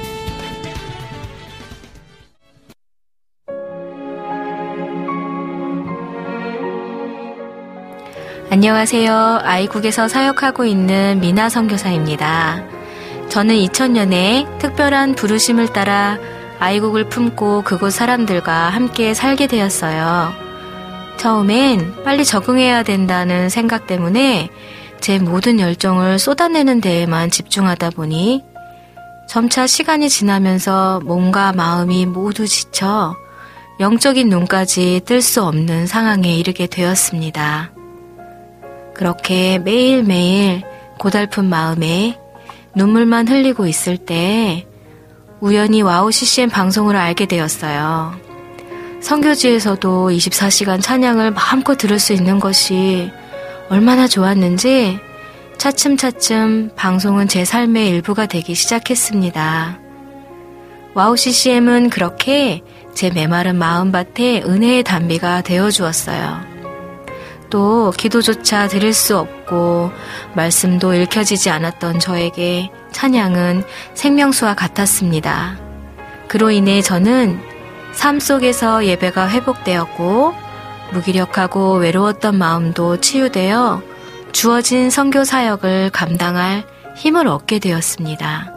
안녕하세요. 아이국에서 사역하고 있는 미나 선교사입니다. 저는 2000년에 특별한 부르심을 따라 아이국을 품고 그곳 사람들과 함께 살게 되었어요. 처음엔 빨리 적응해야 된다는 생각 때문에 제 모든 열정을 쏟아내는 데에만 집중하다 보니 점차 시간이 지나면서 몸과 마음이 모두 지쳐 영적인 눈까지 뜰 수 없는 상황에 이르게 되었습니다. 그렇게 매일매일 고달픈 마음에 눈물만 흘리고 있을 때 우연히 와우 CCM 방송을 알게 되었어요. 선교지에서도 24시간 찬양을 마음껏 들을 수 있는 것이 얼마나 좋았는지 차츰차츰 방송은 제 삶의 일부가 되기 시작했습니다. 와우 CCM은 그렇게 제 메마른 마음밭에 은혜의 단비가 되어주었어요. 또 기도조차 드릴 수 없고 말씀도 읽혀지지 않았던 저에게 찬양은 생명수와 같았습니다. 그로 인해 저는 삶 속에서 예배가 회복되었고 무기력하고 외로웠던 마음도 치유되어 주어진 선교 사역을 감당할 힘을 얻게 되었습니다.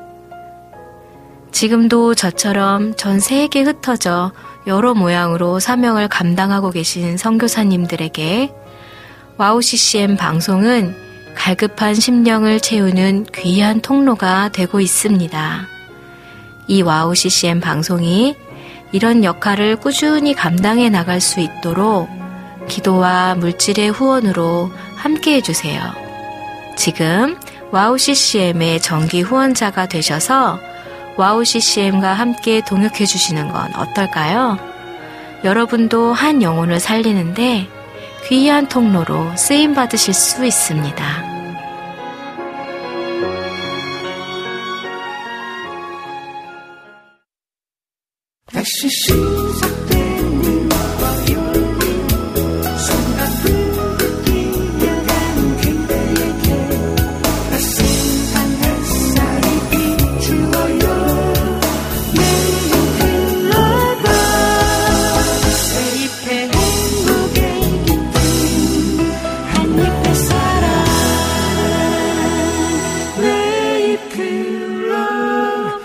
지금도 저처럼 전 세계에 흩어져 여러 모양으로 사명을 감당하고 계신 선교사님들에게 와우 CCM 방송은 갈급한 심령을 채우는 귀한 통로가 되고 있습니다. 이 와우 CCM 방송이 이런 역할을 꾸준히 감당해 나갈 수 있도록 기도와 물질의 후원으로 함께 해주세요. 지금 와우 CCM의 정기 후원자가 되셔서 와우 CCM과 함께 동역해 주시는 건 어떨까요? 여러분도 한 영혼을 살리는데 귀한 통로로 쓰임 받으실 수 있습니다. 다시 시작되는 순간을 뛰어가는 그대에게 따스한 햇살이 비추어요. 매일 흘러가 세잎의 행복의 깃든 한 잎의 사랑 레이플 러브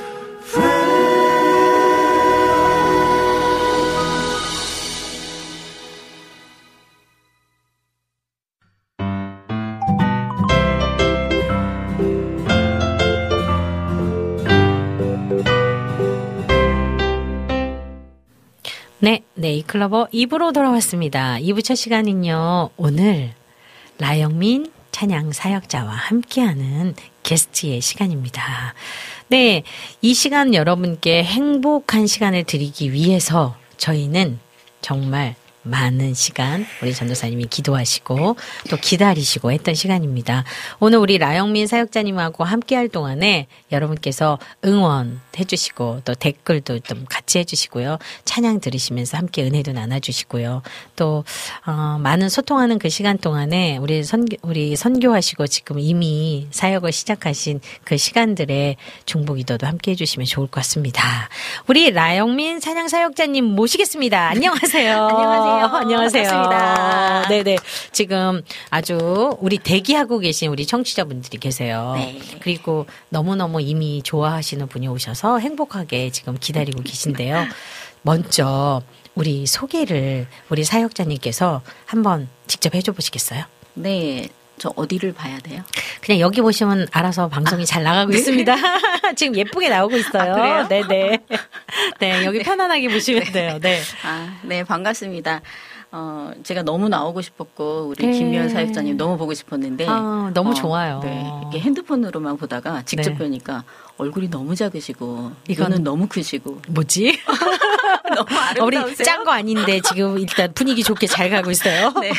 네, 네이클로버 2부로 돌아왔습니다. 2부 첫 시간은요, 오늘 라영민 찬양 사역자와 함께하는 게스트의 시간입니다. 네, 이 시간 여러분께 행복한 시간을 드리기 위해서 저희는 정말 많은 시간 우리 전도사님이 기도하시고 또 기다리시고 했던 시간입니다. 오늘 우리 라영민 사역자님하고 함께 할 동안에 여러분께서 응원해 주시고 또 댓글도 좀 같이 해 주시고요. 찬양 들으시면서 함께 은혜도 나눠주시고요. 또 많은 소통하는 그 시간 동안에 우리 선교하시고 지금 이미 사역을 시작하신 그 시간들의 중보기도도 함께 해 주시면 좋을 것 같습니다. 우리 라영민 찬양 사역자님 모시겠습니다. 안녕하세요. 안녕하세요. 안녕하세요. 반갑습니다. 네네. 지금 아주 우리 대기하고 계신 우리 청취자분들이 계세요. 네. 그리고 너무너무 이미 좋아하시는 분이 오셔서 행복하게 지금 기다리고 계신데요. 먼저 우리 소개를 우리 사역자님께서 한번 직접 해줘 보시겠어요? 네. 저 어디를 봐야 돼요? 그냥 여기 보시면 알아서 방송이 잘 나가고 네. 있습니다. 지금 예쁘게 나오고 있어요. 그래요? 네네. 네, 여기 네. 편안하게 보시면 돼요. 네. 네, 반갑습니다. 제가 너무 나오고 싶었고 우리 네. 김미연 사역자님 너무 보고 싶었는데 너무 좋아요. 네, 이렇게 핸드폰으로만 보다가 직접 네. 뵈니까 얼굴이 너무 작으시고 이건 눈은 너무 크시고 뭐지? 너무 아름다우세요. 우리 짠 거 아닌데 지금 일단 분위기 좋게 잘 가고 있어요. 네.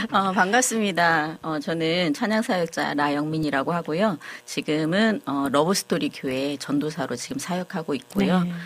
반갑습니다. 저는 찬양사역자 라영민이라고 하고요. 지금은 러브스토리 교회 전도사로 지금 사역하고 있고요. 네.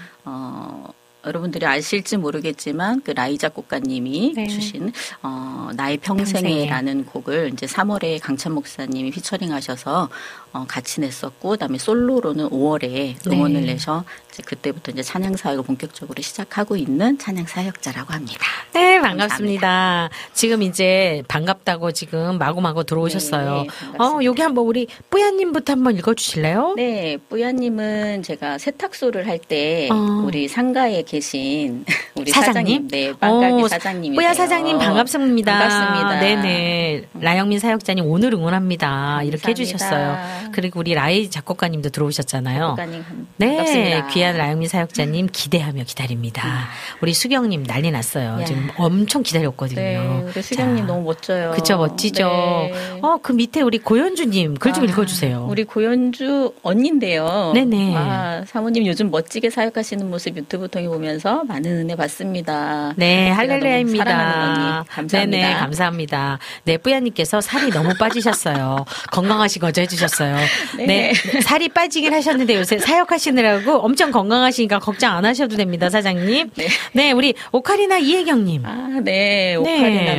여러분들이 아실지 모르겠지만 그 라이 작곡가님이 네. 주신 나의 평생에라는 곡을 이제 3월에 강찬 목사님이 피처링하셔서 같이 냈었고, 그다음에 솔로로는 5월에 음원을 내서 이제 그때부터 이제 찬양 사역을 본격적으로 시작하고 있는 찬양 사역자라고 합니다. 네, 반갑습니다. 지금 이제 반갑다고 지금 마구마구 들어오셨어요. 반갑습니다. 여기 한번 우리 뿌야님부터 한번 읽어주실래요? 네, 뿌야님은 제가 세탁소를 할 때 우리 상가에 계신 우리 사장님, 네, 빵가게 사장님이세요. 뿌야 사장님 반갑습니다. 반갑습니다. 네네. 라영민 사역자님 오늘 응원합니다. 감사합니다. 이렇게 해주셨어요. 그리고 우리 라이 작곡가님도 들어오셨잖아요. 작곡가님 네, 반갑습니다. 귀한 라영민 사역자님 기대하며 기다립니다. 우리 수경님 난리 났어요. 야. 지금 엄청 기다렸거든요. 네, 우리 수경님 너무 멋져요. 그쵸, 멋지죠. 네. 그 밑에 우리 고현주님 글 좀 읽어주세요. 우리 고현주 언니인데요. 네네. 사모님 요즘 멋지게 사역하시는 모습 유튜브 통해 보면서 많은 은혜 받습니다. 네, 제가 할렐루야입니다. 너무 사랑하는 언니. 감사합니다. 네네, 감사합니다. 네, 뿌야님께서 살이 너무 빠지셨어요. 건강하신 거죠 해주셨어요. 네. 살이 빠지긴 하셨는데 요새 사역하시느라고 엄청 건강하시니까 걱정 안 하셔도 됩니다, 사장님. 네, 우리 오카리나 이혜경님. 네, 오카리나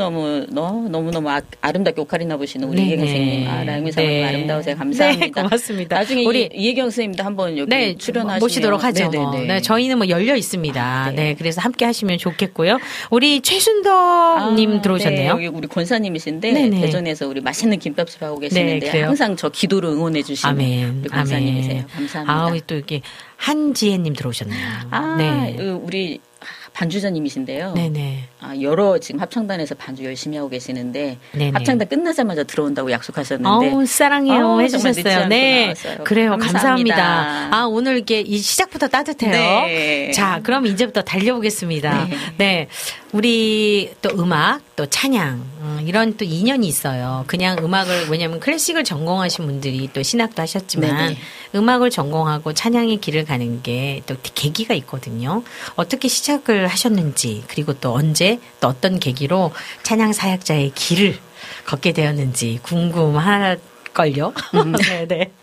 너무너무 아름답게 오카리나 보시는 우리 이혜경 선생님. 라영민 사모님 아름다우세요. 감사합니다. 네, 고맙습니다. 나중에 우리 이혜경 선생님도 한번 여기 출연하시면 모시도록 하죠. 네네네. 네, 저희는 뭐 열려 있습니다. 네, 그래서 함께 하시면 좋겠고요. 우리 최순덕님 들어오셨네요. 네, 우리 권사님이신데 네네. 대전에서 우리 맛있는 김밥집 하고 계시는데 그래요? 항상 저 기도로 응원해 주시는 아멘. 우리 권사님이세요. 아멘. 감사합니다. 우리 또 이렇게 한지혜님 들어오셨네요. 네. 우리 반주자님이신데요. 네네. 여러 지금 합창단에서 반주 열심히 하고 계시는데 네네. 합창단 끝나자마자 들어온다고 약속하셨는데 사랑해요 해주셨어요. 네, 나왔어요. 그래요. 감사합니다. 감사합니다. 오늘 이렇게 이 시작부터 따뜻해요. 네. 자, 그럼 이제부터 달려보겠습니다. 네, 우리 또 음악, 또 찬양 이런 또 인연이 있어요. 그냥 음악을 왜냐하면 클래식을 전공하신 분들이 또 신학도 하셨지만 네네. 음악을 전공하고 찬양의 길을 가는 게 또 계기가 있거든요. 어떻게 시작을 하셨는지 그리고 또 언제 또 어떤 계기로 찬양 사역자의 길을 걷게 되었는지 궁금할걸요. 네.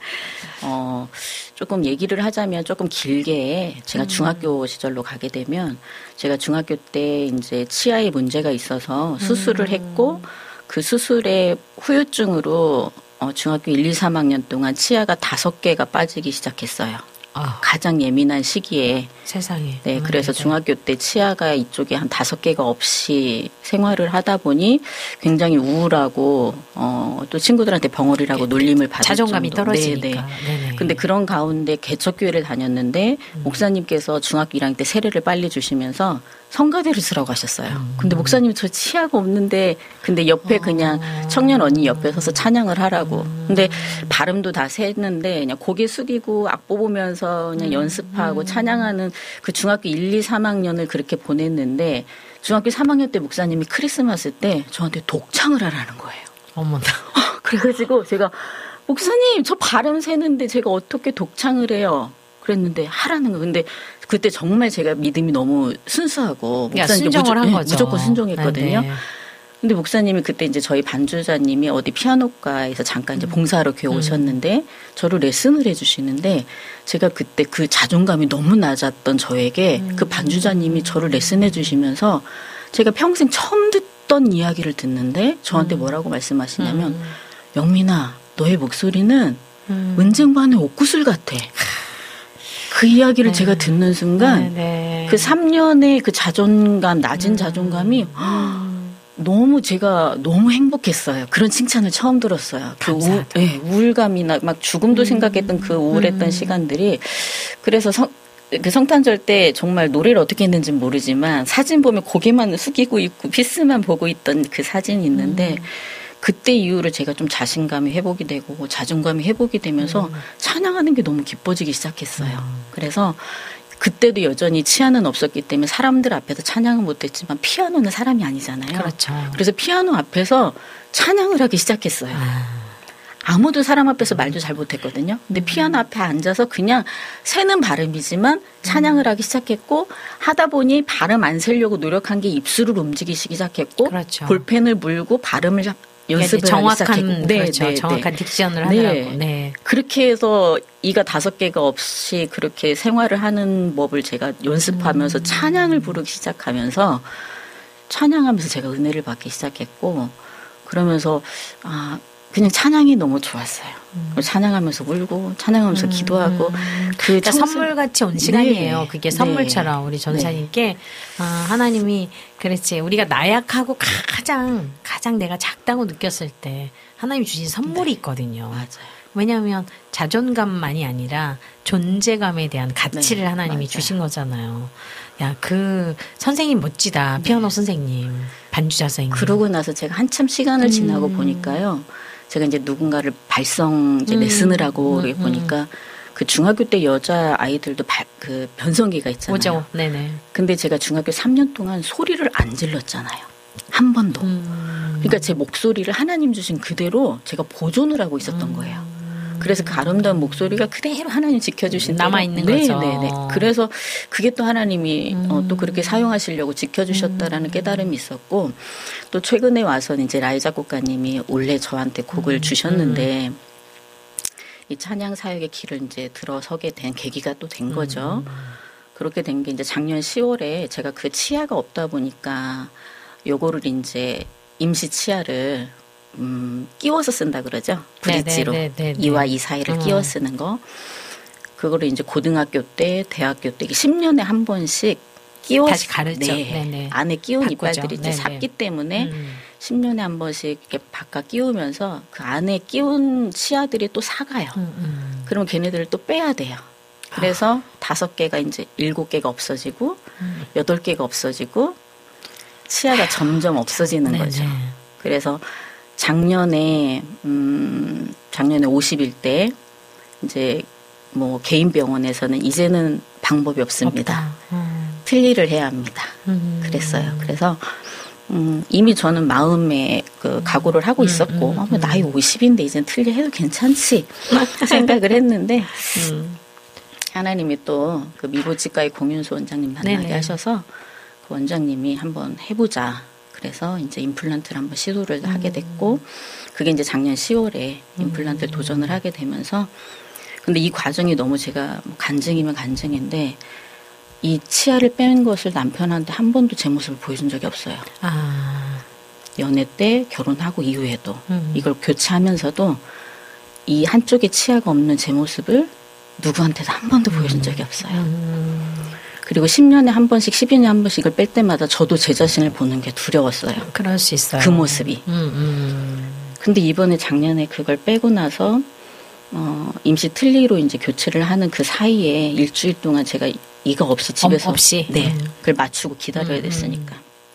조금 얘기를 하자면 조금 길게 제가 중학교 시절로 가게 되면 제가 중학교 때 이제 치아에 문제가 있어서 수술을 했고 그 수술의 후유증으로 중학교 1, 2, 3학년 동안 치아가 5개가 빠지기 시작했어요. 가장 예민한 시기에. 세상에. 네, 그래서 중학교 때 치아가 이쪽에 한 5개가 없이 생활을 하다 보니 굉장히 우울하고 또 친구들한테 벙어리라고 놀림을 받을 자존감이 정도. 떨어지니까. 네네. 근데 그런 가운데 개척교회를 다녔는데 목사님께서 중학교 1학년 때 세례를 빨리 주시면서 성가대를 쓰라고 하셨어요. 근데 목사님 저 치아가 없는데 근데 옆에 그냥 청년 언니 옆에 서서 찬양을 하라고. 근데 발음도 다 셌는데 그냥 고개 숙이고 악보 보면서 그냥 연습하고 찬양하는 그 중학교 1, 2, 3학년을 그렇게 보냈는데 중학교 3학년 때 목사님이 크리스마스 때 저한테 독창을 하라는 거예요. 어머나. 그래가지고 제가 목사님 저 발음 세는데 제가 어떻게 독창을 해요? 그랬는데 하라는 거. 근데 그때 정말 제가 믿음이 너무 순수하고 순종을 한 거죠. 무조건 순종했거든요. 네. 근데 목사님이 그때 이제 저희 반주자님이 어디 피아노과에서 잠깐 이제 봉사하러 교회 오셨는데 저를 레슨을 해주시는데 제가 그때 그 자존감이 너무 낮았던 저에게 그 반주자님이 저를 레슨해 주시면서 제가 평생 처음 듣던 이야기를 듣는데 저한테 뭐라고 말씀하시냐면 영민아 너의 목소리는 은쟁반의 옥구슬 같아. 그 이야기를 제가 듣는 순간 그 3년의 그 자존감, 낮은 자존감이 너무 제가 너무 행복했어요. 그런 칭찬을 처음 들었어요. 그 우울감이나 막 죽음도 생각했던 그 우울했던 시간들이 그래서 그 성탄절 때 정말 노래를 어떻게 했는지는 모르지만 사진 보면 고개만 숙이고 있고 피스만 보고 있던 그 사진이 있는데 그때 이후로 제가 좀 자신감이 회복이 되고 자존감이 회복이 되면서 찬양하는 게 너무 기뻐지기 시작했어요. 그래서 그때도 여전히 치아는 없었기 때문에 사람들 앞에서 찬양은 못했지만 피아노는 사람이 아니잖아요. 그렇죠. 그래서 피아노 앞에서 찬양을 하기 시작했어요. 아무도 사람 앞에서 말도 잘 못했거든요. 근데 피아노 앞에 앉아서 그냥 새는 발음이지만 찬양을 하기 시작했고 하다 보니 발음 안 세려고 노력한 게 입술을 움직이기 시작했고 그렇죠. 볼펜을 물고 발음을 연습을 하기 시작했고 그렇죠. 정확한 딕션을 하느라고. 네. 그렇게 해서 이가 5개가 없이 그렇게 생활을 하는 법을 제가 연습하면서 찬양을 부르기 시작하면서 찬양하면서 제가 은혜를 받기 시작했고 그러면서 그냥 찬양이 너무 좋았어요. 찬양하면서 울고 찬양하면서 기도하고 그러니까 선물같이 온 시간이에요. 네. 그게 선물처럼 우리 전사님께 하나님이 그렇지 우리가 나약하고 가장 내가 작다고 느꼈을 때 하나님 주신 선물이 있거든요. 맞아요. 왜냐하면 자존감만이 아니라 존재감에 대한 가치를 하나님이 주신 거잖아요. 야, 그 선생님 멋지다. 피아노 선생님, 반주자 선생님. 그러고 나서 제가 한참 시간을 지나고 보니까요. 제가 이제 누군가를 발성 이제 레슨을 하고 보니까 그 중학교 때 여자 아이들도 그 변성기가 있잖아요. 오죠. 네네. 근데 제가 중학교 3년 동안 소리를 안 질렀잖아요. 한 번도. 그러니까 제 목소리를 하나님 주신 그대로 제가 보존을 하고 있었던 거예요. 그래서 그 아름다운 목소리가 그대로 하나님 지켜주신 남아있는 거죠. 네네네. 그래서 그게 또 하나님이 또 그렇게 사용하시려고 지켜주셨다라는 깨달음이 있었고 또 최근에 와서는 이제 라이 작곡가님이 원래 저한테 곡을 주셨는데 이 찬양 사역의 길을 이제 들어서게 된 계기가 또 된 거죠. 그렇게 된 게 이제 작년 10월에 제가 그 치아가 없다 보니까 요거를 이제 임시 치아를 끼워서 쓴다 그러죠. 브릿지로. 이와 이 사이를 끼워 쓰는 거. 그거를 이제 고등학교 때, 대학교 때 10년에 한 번씩 끼워 다시 가르쳐. 네. 안에 끼운 이빨들이 이제 삭기 때문에 10년에 한 번씩 이렇게 바깥 끼우면서 그 안에 끼운 치아들이 또 삭아요. 그러면 걔네들을 또 빼야 돼요. 그래서 5개가 이제 7개가 없어지고 8개가 없어지고 치아가 점점 없어지는 거죠. 그래서 작년에 50일 때 이제 뭐 개인 병원에서는 이제는 방법이 없습니다. 틀니를 해야 합니다. 그랬어요. 그래서 이미 저는 마음에 그 각오를 하고 있었고 나이 50인데 이제는 틀니 해도 괜찮지 생각을 했는데 하나님이 또 그 미보치과의 공윤수 원장님 만나게 하셔서 그 원장님이 한번 해보자. 그래서 이제 임플란트를 한번 시도를 하게 됐고 그게 이제 작년 10월에 임플란트를 도전을 하게 되면서 근데 이 과정이 너무 제가 간증이면 간증인데 이 치아를 뺀 것을 남편한테 한 번도 제 모습을 보여준 적이 없어요. 연애 때 결혼하고 이후에도 이걸 교체하면서도 이 한쪽에 치아가 없는 제 모습을 누구한테도 한 번도 보여준 적이 없어요. 그리고 10년에 한 번씩, 12년에 한 번씩 이걸 뺄 때마다 저도 제 자신을 보는 게 두려웠어요. 그럴 수 있어요. 그 모습이. 근데 이번에 작년에 그걸 빼고 나서 임시 틀니로 이제 교체를 하는 그 사이에 일주일 동안 제가 이가 없이 집에서 그걸 맞추고 기다려야 됐으니까.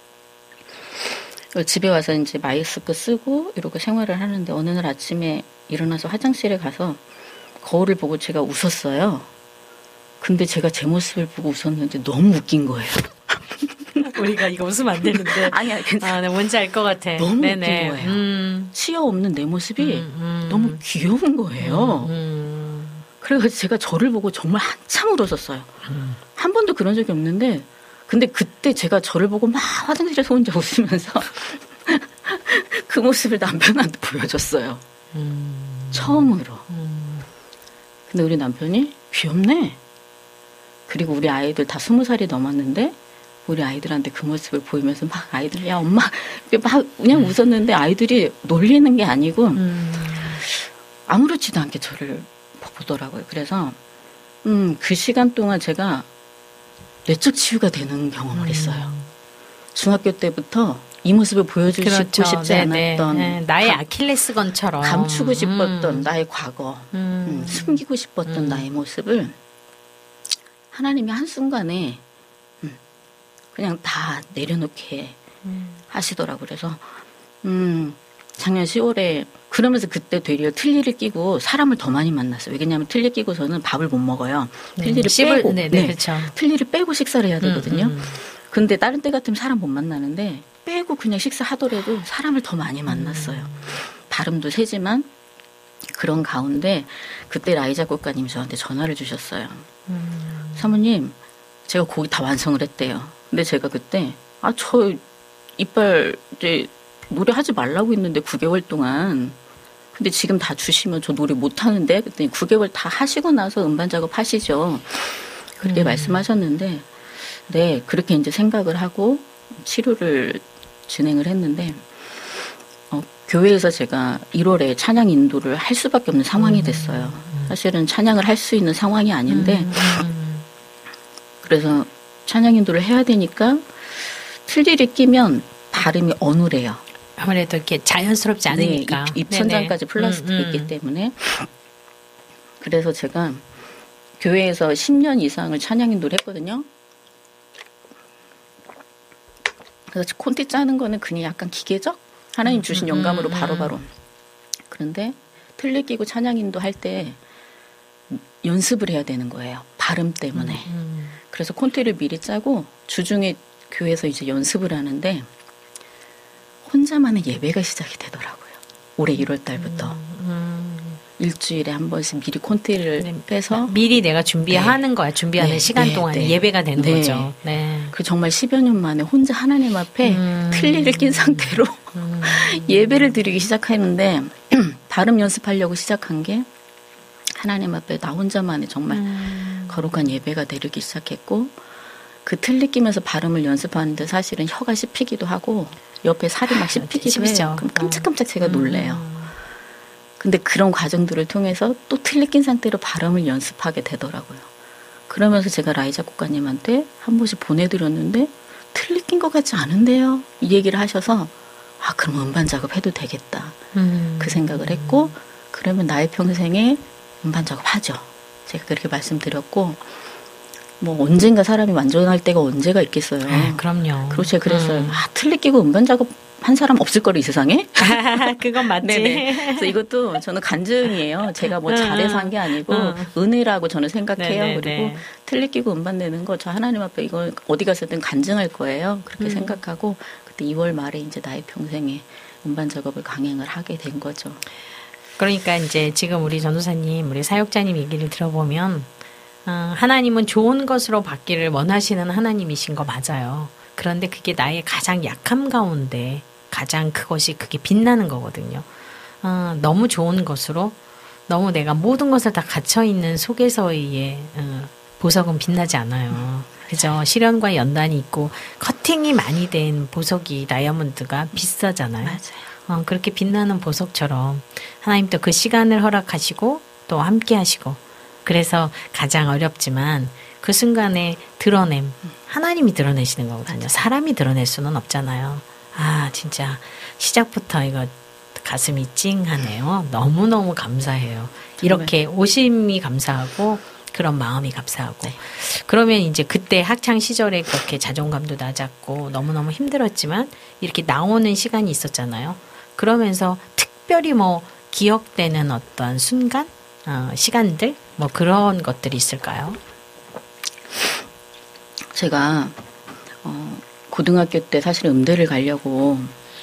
집에 와서 이제 마스크 쓰고 이러고 생활을 하는데 어느 날 아침에 일어나서 화장실에 가서 거울을 보고 제가 웃었어요. 근데 제가 제 모습을 보고 웃었는데 너무 웃긴 거예요. 우리가 이거 웃으면 안 되는데. 아니야, 괜찮아. 네, 뭔지 알 것 같아. 너무 웃긴 거예요. 치아 없는 내 모습이 너무 귀여운 거예요. 그래서 제가 저를 보고 정말 한참 울었었어요. 한 번도 그런 적이 없는데 근데 그때 제가 저를 보고 막 화장실에서 혼자 웃으면서 그 모습을 남편한테 보여줬어요. 처음으로. 근데 우리 남편이 귀엽네. 그리고 우리 아이들 다 20살이 넘었는데 우리 아이들한테 그 모습을 보이면서 막 아이들 야 엄마 막 그냥 웃었는데 아이들이 놀리는 게 아니고 아무렇지도 않게 저를 보더라고요. 그래서 그 시간 동안 제가 내적 치유가 되는 경험을 했어요. 중학교 때부터 이 모습을 보여주고 싶지 않았던 나의 아킬레스건처럼 감추고 싶었던 나의 과거 숨기고 싶었던 나의 모습을 하나님이 한순간에 그냥 다 내려놓게 하시더라고요. 그래서 작년 10월에 그러면서 그때 되려 틀니를 끼고 사람을 더 많이 만났어요. 왜냐하면 틀니 끼고서는 밥을 못 먹어요. 틀니를 빼고 그렇죠. 틀니를 빼고 식사를 해야 되거든요. 근데 다른 때 같으면 사람 못 만나는데 빼고 그냥 식사하더라도 사람을 더 많이 만났어요. 발음도 세지만 그런 가운데 그때 라이 작곡가님이 저한테 전화를 주셨어요. 사모님, 제가 곡이 다 완성을 했대요. 근데 제가 그때 저 이빨 이제 노래하지 말라고 했는데 9개월 동안 근데 지금 다 주시면 저 노래 못하는데 그랬더니 9개월 다 하시고 나서 음반 작업하시죠. 그렇게 말씀하셨는데 네, 그렇게 이제 생각을 하고 치료를 진행을 했는데 교회에서 제가 1월에 찬양 인도를 할 수밖에 없는 상황이 됐어요. 사실은 찬양을 할 수 있는 상황이 아닌데 그래서 찬양 인도를 해야 되니까 틀니를 끼면 발음이 어눌해요. 아무래도 이렇게 자연스럽지 않으니까. 네, 입천장까지 플라스틱이 있기 때문에. 그래서 제가 교회에서 10년 이상을 찬양 인도를 했거든요. 그래서 콘티 짜는 거는 그냥 약간 기계적? 하나님 주신 영감으로 바로바로. 그런데 틀니 끼고 찬양 인도 할 때 연습을 해야 되는 거예요. 발음 때문에. 그래서 콘티를 미리 짜고 주중에 교회에서 이제 연습을 하는데 혼자만의 예배가 시작이 되더라고요. 올해 1월 달부터. 일주일에 한 번씩 미리 콘티를 빼서 미리 내가 준비하는 네. 거야. 준비하는 네, 시간 네, 동안에 네. 예배가 되는 네. 거죠. 네. 그 정말 10여 년 만에 혼자 하나님 앞에 틀니를 낀 상태로 예배를 드리기 시작했는데 발음 연습하려고 시작한 게 하나님 앞에 나 혼자만의 정말 거룩한 예배가 되기 시작했고 그 틀니 끼면서 발음을 연습하는데 사실은 혀가 씹히기도 하고 옆에 살이 막 씹히기도 해요. 그럼 깜짝깜짝 제가 놀래요. 근데 그런 과정들을 통해서 또 틀니 낀 상태로 발음을 연습하게 되더라고요. 그러면서 제가 라이 작곡가님한테 한 번씩 보내드렸는데 틀니 낀 것 같지 않은데요? 이 얘기를 하셔서 그럼 음반 작업해도 되겠다. 그 생각을 했고 그러면 나의 평생에 음반 작업하죠. 제가 그렇게 말씀드렸고 뭐 언젠가 사람이 완전할 때가 언제가 있겠어요. 그럼요. 그리고 제가 그랬어요. 틀니 끼고 음반 작업 한 사람 없을 거리 이 세상에? 그건 맞지. 네네. 그래서 이것도 저는 간증이에요. 제가 뭐 잘해서 한 게 아니고 은혜라고 저는 생각해요. 네네네. 그리고 틀니 끼고 음반 내는 거 저 하나님 앞에 이거 어디 갔든 간증할 거예요. 그렇게 생각하고 그때 2월 말에 이제 나의 평생에 음반 작업을 강행을 하게 된 거죠. 그러니까 이제 지금 우리 전도사님, 우리 사역자님 얘기를 들어보면 하나님은 좋은 것으로 받기를 원하시는 하나님이신 거 맞아요. 그런데 그게 나의 가장 약함 가운데 가장 그게 빛나는 거거든요. 너무 좋은 것으로 너무 내가 모든 것을 다 갇혀있는 속에서의 보석은 빛나지 않아요. 그죠? 시련과 연단이 있고 커팅이 많이 된 보석이 다이아몬드가 비싸잖아요. 맞아요. 그렇게 빛나는 보석처럼 하나님도 그 시간을 허락하시고 또 함께 하시고 그래서 가장 어렵지만 그 순간에 드러냄 하나님이 드러내시는 거거든요. 사람이 드러낼 수는 없잖아요. 진짜 시작부터 이거 가슴이 찡하네요. 너무너무 감사해요. 이렇게 오심이 감사하고 그런 마음이 감사하고 네. 그러면 이제 그때 학창 시절에 그렇게 자존감도 낮았고 너무너무 힘들었지만 이렇게 나오는 시간이 있었잖아요. 그러면서 특별히 뭐 기억되는 어떤 순간, 시간들 뭐 그런 것들이 있을까요? 제가 고등학교 때 사실 음대를 가려고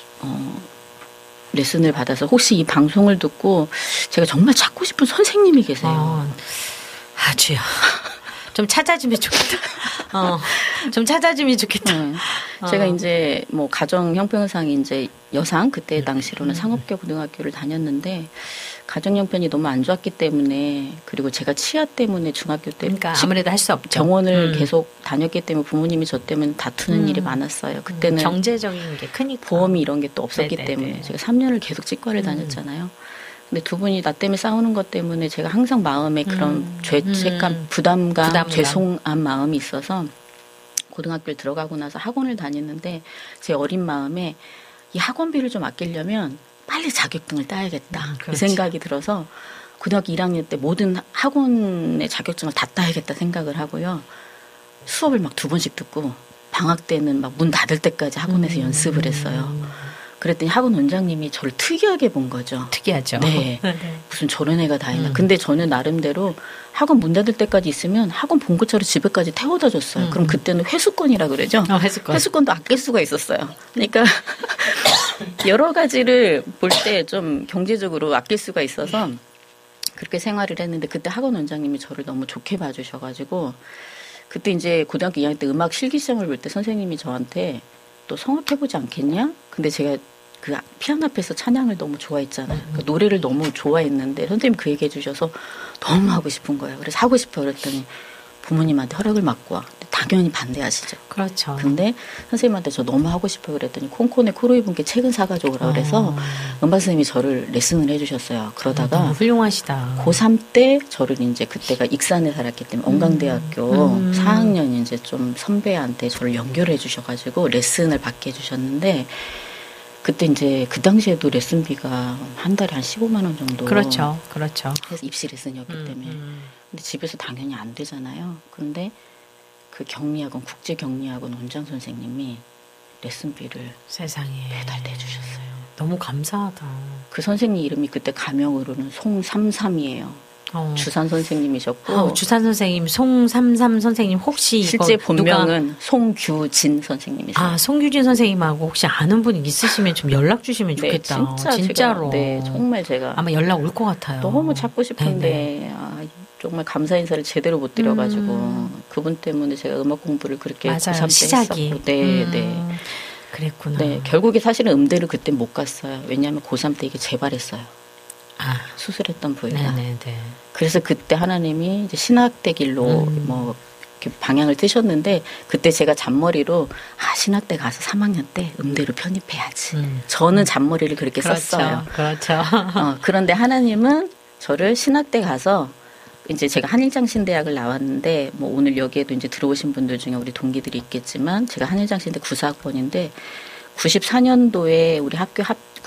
레슨을 받아서 혹시 이 방송을 듣고 제가 정말 찾고 싶은 선생님이 계세요. 주여. 좀 찾아주면 좋겠다. 좀 찾아주면 좋겠다. 제가 이제 뭐 가정 형편상 이제 여상 그때 당시로는 상업계 고등학교를 다녔는데 가정 형편이 너무 안 좋았기 때문에 그리고 제가 치아 때문에 중학교 때 그러니까 아무래도 할 수 없죠. 병원을 계속 다녔기 때문에 부모님이 저 때문에 다투는 일이 많았어요. 그때는 경제적인 게 크니까 보험이 이런 게 또 없었기 네네네. 때문에 제가 3년을 계속 치과를 다녔잖아요. 근데 두 분이 나 때문에 싸우는 것 때문에 제가 항상 마음에 그런 죄책감, 부담감, 죄송한 마음이 있어서 고등학교를 들어가고 나서 학원을 다녔는데 제 어린 마음에 이 학원비를 좀 아끼려면 빨리 자격증을 따야겠다. 그 생각이 들어서 고등학교 1학년 때 모든 학원의 자격증을 다 따야겠다 생각을 하고요. 수업을 막 2번씩 듣고 방학 때는 막 문 닫을 때까지 학원에서 연습을 했어요. 그랬더니 학원 원장님이 저를 특이하게 본 거죠. 특이하죠. 네. 무슨 저런 애가 다 있나. 근데 저는 나름대로 학원 문 닫을 때까지 있으면 학원 본거처럼 집에까지 태워다 줬어요. 그럼 그때는 회수권이라 그러죠. 회수권도 아낄 수가 있었어요. 그러니까 여러 가지를 볼 때 좀 경제적으로 아낄 수가 있어서 그렇게 생활을 했는데 그때 학원 원장님이 저를 너무 좋게 봐주셔가지고 그때 이제 고등학교 2학년 때 음악 실기시험을 볼 때 선생님이 저한테 또 성악해보지 않겠냐? 근데 제가 그 피아노 앞에서 찬양을 너무 좋아했잖아요. 그 노래를 너무 좋아했는데 선생님이 그 얘기 해주셔서 너무 하고 싶은 거예요. 그래서 하고 싶어 그랬더니 부모님한테 허락을 받고 와. 당연히 반대하시죠. 그렇죠. 근데 선생님한테 저 너무 하고 싶어 그랬더니 콩콘의 코로이분께 책은 사가지고 오라 그래서 음반 선생님이 저를 레슨을 해주셨어요. 그러다가 너무 훌륭하시다. 고3 때 저를 이제 그때가 익산에 살았기 때문에 언강대학교 4학년 이제 좀 선배한테 저를 연결해 주셔가지고 레슨을 받게 해주셨는데 그때 이제 그 당시에도 레슨비가 한 달에 한 15만 원 정도. 그렇죠. 그렇죠. 해서 입시 레슨이었기 때문에. 근데 집에서 당연히 안 되잖아요. 그런데 그 경리학원, 국제경리학원 원장 선생님이 레슨비를 세상에 배달해 주셨어요. 너무 감사하다. 그 선생님 이름이 그때 가명으로는 송삼삼이에요. 주산 선생님이셨고 주산 선생님, 송삼삼 선생님 혹시 실제 이거 본명은 누가... 송규진 선생님이세요. 아, 송규진 선생님하고 혹시 아는 분이 있으시면 좀 연락 주시면 좋겠다. 네, 진짜로. 네, 정말 제가 아마 연락 올 것 같아요. 너무 찾고 싶은데 정말 감사 인사를 제대로 못 드려가지고 그분 때문에 제가 음악 공부를 그렇게 맞아요. 시작이. 했었고, 네. 그랬구나. 네, 결국에 사실은 음대를 그때 못 갔어요. 왜냐하면 고3 때 이게 재발했어요. 수술했던 부위가. 네네네. 그래서 그때 하나님이 이제 신학대 길로 뭐 이렇게 방향을 뜨셨는데 그때 제가 잔머리로 신학대 가서 3학년 때 음대로 편입해야지. 저는 잔머리를 그렇게 썼어요. 그렇죠. 그런데 하나님은 저를 신학대 가서 이제 제가 한일장신대학을 나왔는데 뭐 오늘 여기에도 이제 들어오신 분들 중에 우리 동기들이 있겠지만 제가 한일장신대 94학번인데 94년도에 우리 학교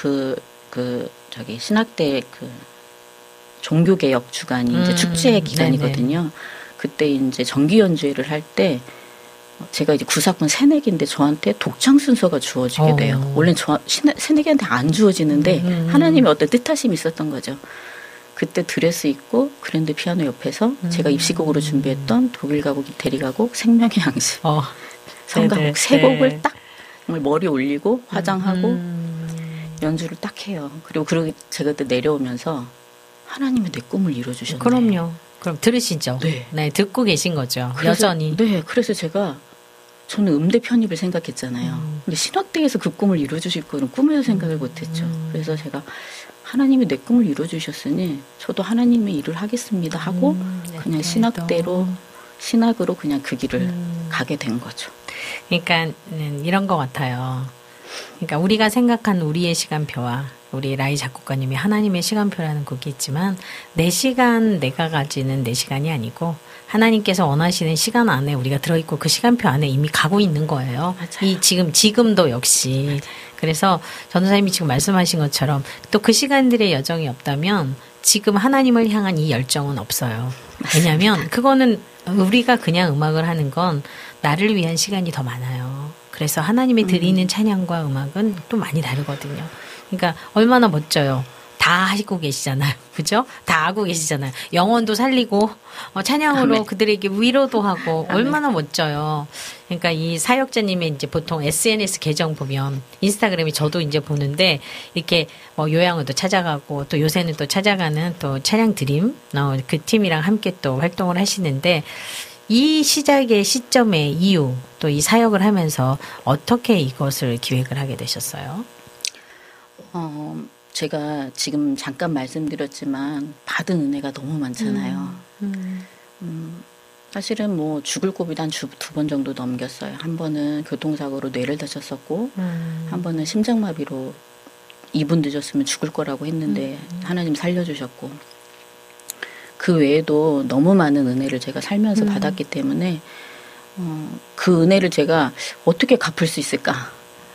저기 신학대 그 종교개혁 주간이 이제 축제 기간이거든요. 네네. 그때 이제 정기 연주회를 할 때 제가 이제 94학번 새내기인데 저한테 독창 순서가 주어지게 돼요. 원래 새내기한테 안 주어지는데 하나님의 어떤 뜻하심이 있었던 거죠. 그때 드레스 입고 그랜드 피아노 옆에서 제가 입시곡으로 준비했던 독일 가곡, 이태리 가곡, 생명의 양식, 성가곡 세 곡을 딱 정말 머리 올리고 화장하고 연주를 딱 해요. 그리고 제가 그때 내려오면서 하나님이 내 꿈을 이뤄주셨네. 그럼요. 그럼 들으시죠? 네, 듣고 계신 거죠. 그래서, 여전히. 네, 그래서 저는 음대 편입을 생각했잖아요. 근데 신학대에서 그 꿈을 이뤄주실 거는 꿈에도 생각을 못했죠. 그래서 제가 하나님이 내 꿈을 이뤄주셨으니 저도 하나님의 일을 하겠습니다 하고 그냥 신학으로 그냥 그 길을 가게 된 거죠. 그러니까 이런 것 같아요. 그러니까 우리가 생각한 우리의 시간표와 우리 라이 작곡가님이 하나님의 시간표라는 곡이 있지만 내 시간 내가 가지는 내 시간이 아니고 하나님께서 원하시는 시간 안에 우리가 들어있고 그 시간표 안에 이미 가고 있는 거예요. 맞아요. 지금도 역시. 맞아요. 그래서 전도사님이 지금 말씀하신 것처럼 또 그 시간들의 여정이 없다면 지금 하나님을 향한 이 열정은 없어요. 왜냐하면 그거는 우리가 그냥 음악을 하는 건 나를 위한 시간이 더 많아요. 그래서 하나님이 드리는 찬양과 음악은 또 많이 다르거든요. 그러니까 얼마나 멋져요. 다 하시고 계시잖아요. 그죠? 다 하고 계시잖아요. 영혼도 살리고 찬양으로 아멘. 그들에게 위로도 하고 아멘. 얼마나 멋져요. 그러니까 이 사역자님의 이제 보통 SNS 계정 보면 인스타그램이 저도 이제 보는데 이렇게 뭐 요양원도 찾아가고 또 요새는 또 찾아가는 또 찬양 드림 그 팀이랑 함께 또 활동을 하시는데 이 시작의 시점의 이유 또 이 사역을 하면서 어떻게 이것을 기획을 하게 되셨어요? 제가 지금 잠깐 말씀드렸지만 받은 은혜가 너무 많잖아요. 사실은 뭐 죽을 고비도 한 2번 정도 넘겼어요. 한 번은 교통사고로 뇌를 다쳤었고 한 번은 심장마비로 2분 늦었으면 죽을 거라고 했는데 하나님 살려주셨고 그 외에도 너무 많은 은혜를 제가 살면서 받았기 때문에 그 은혜를 제가 어떻게 갚을 수 있을까?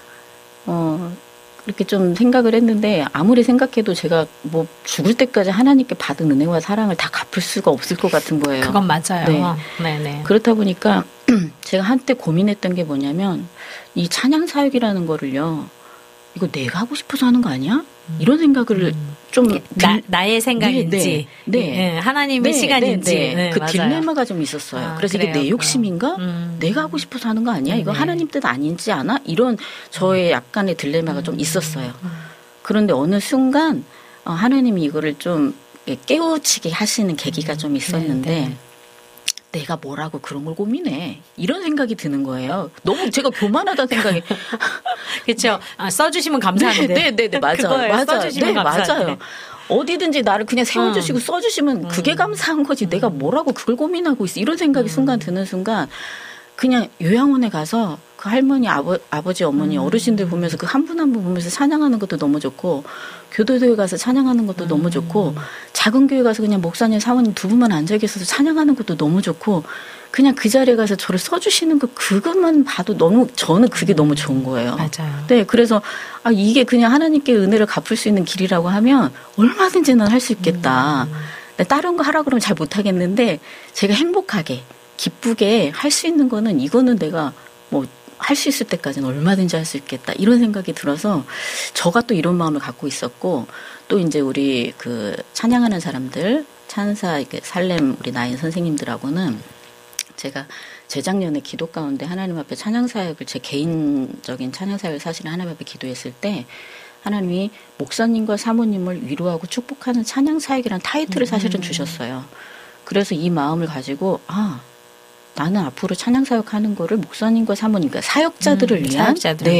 이렇게 좀 생각을 했는데 아무리 생각해도 제가 뭐 죽을 때까지 하나님께 받은 은혜와 사랑을 다 갚을 수가 없을 것 같은 거예요. 그건 맞아요. 네네. 그렇다 보니까 제가 한때 고민했던 게 뭐냐면 이 찬양 사역이라는 거를요. 이거 내가 하고 싶어서 하는 거 아니야? 이런 생각을 좀 나의 생각인지 네. 하나님의 시간인지 그 딜레마가 좀 있었어요. 그래서 그래요, 이게 내 욕심인가? 내가 하고 싶어서 하는 거 아니야? 이거 하나님 뜻 아닌지 않아? 이런 저의 약간의 딜레마가 좀 있었어요. 그런데 어느 순간 하나님이 이거를 좀 깨우치게 하시는 계기가 좀 있었는데 네. 내가 뭐라고 그런 걸 고민해 이런 생각이 드는 거예요. 너무 제가 교만하다는 생각이. 그렇죠. 써주시면 감사한데. 네, 맞아요. 맞아요. 써주시면 감사한데. 맞아요. 어디든지 나를 그냥 세워주시고 써주시면 그게 감사한 거지. 내가 뭐라고 그걸 고민하고 있어. 이런 생각이 순간 드는 순간 그냥 요양원에 가서 그 할머니, 아버지, 어머니, 어르신들 보면서 그 한 분 한 분 보면서 찬양하는 것도 너무 좋고 교도소에 가서 찬양하는 것도 너무 좋고 작은 교회 가서 그냥 목사님, 사모님 두 분만 앉아 계셔서 찬양하는 것도 너무 좋고 그냥 그 자리에 가서 저를 써주시는 그것만 봐도 저는 그게 너무 좋은 거예요. 맞아요. 네, 그래서 이게 그냥 하나님께 은혜를 갚을 수 있는 길이라고 하면 얼마든지 난 할 수 있겠다. 다른 거 하라 그러면 잘 못하겠는데 제가 행복하게 기쁘게 할 수 있는 거는 이거는 내가 뭐 할 수 있을 때까지는 얼마든지 할 수 있겠다 이런 생각이 들어서 저가 또 이런 마음을 갖고 있었고 또 이제 우리 그 찬양하는 사람들 찬사 살렘 우리 나인 선생님들하고는 제가 재작년에 기도 가운데 하나님 앞에 찬양 사역을 제 개인적인 찬양 사역을 사실은 하나님 앞에 기도했을 때 하나님이 목사님과 사모님을 위로하고 축복하는 찬양 사역이라는 타이틀을 사실은 주셨어요. 그래서 이 마음을 가지고 나는 앞으로 찬양 사역하는 거를 목사님과 사모님, 그러니까 사역자들을 위한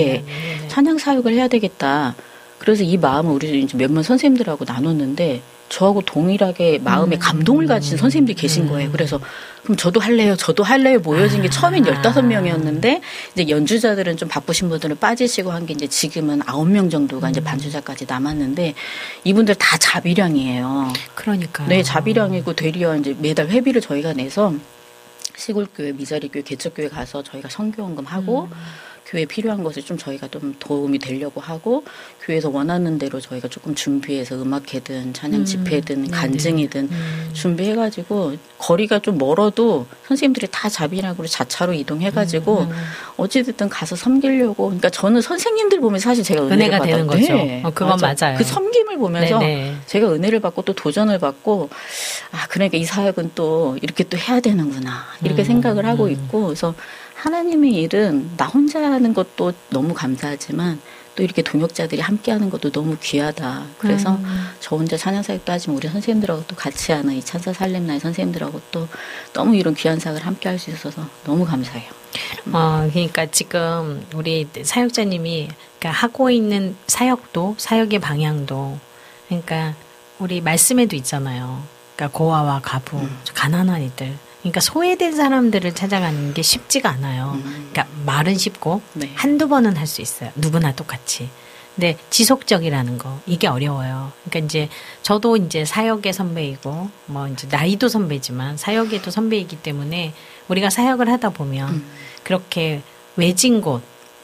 찬양 사역을 해야 되겠다. 그래서 이 마음을 우리 이제 몇몇 선생님들하고 나눴는데 저하고 동일하게 마음에 감동을 가진 선생님들이 계신 거예요. 그래서 그럼 저도 할래요 모여진 게 처음엔 15명이었는데 이제 연주자들은 좀 바쁘신 분들은 빠지시고 한 게 이제 지금은 9명 정도가 이제 반주자까지 남았는데 이분들 다 자비량이에요. 그러니까요. 네, 자비량이고 되려 이제 매달 회비를 저희가 내서 시골교회, 미자리교회, 개척교회 가서 저희가 선교원금하고 교회에 필요한 것을 좀 저희가 좀 도움이 되려고 하고 교회에서 원하는 대로 저희가 조금 준비해서 음악회든 찬양 집회든 간증이든 준비해가지고 거리가 좀 멀어도 선생님들이 다 자비락으로 자차로 이동해가지고 어찌됐든 가서 섬기려고 그러니까 저는 선생님들 보면 사실 제가 은혜가 되는 거죠. 네, 그건 맞아요. 그 섬김을 보면서 제가 은혜를 받고 또 도전을 받고 그러니까 이 사역은 또 이렇게 또 해야 되는구나 이렇게 생각을 하고 있고 그래서 하나님의 일은 나 혼자 하는 것도 너무 감사하지만 또 이렇게 동역자들이 함께하는 것도 너무 귀하다. 그래서 저 혼자 찬양사역도 하지만 우리 선생님들하고 또 같이 하는 이 찬사 살렘나의 선생님들하고 또 너무 이런 귀한 사역을 함께할 수 있어서 너무 감사해요. 그러니까 지금 우리 사역자님이 그러니까 하고 있는 사역도 사역의 방향도 그러니까 우리 말씀에도 있잖아요. 그러니까 고아와 가부, 가난한 이들. 그러니까 소외된 사람들을 찾아가는 게 쉽지가 않아요. 그러니까 말은 쉽고 한두 번은 할 수 있어요. 누구나 똑같이. 근데 지속적이라는 거 이게 어려워요. 그러니까 이제 저도 이제 사역의 선배이고 뭐 이제 나이도 선배지만 사역에도 선배이기 때문에 우리가 사역을 하다 보면 그렇게 외진 곳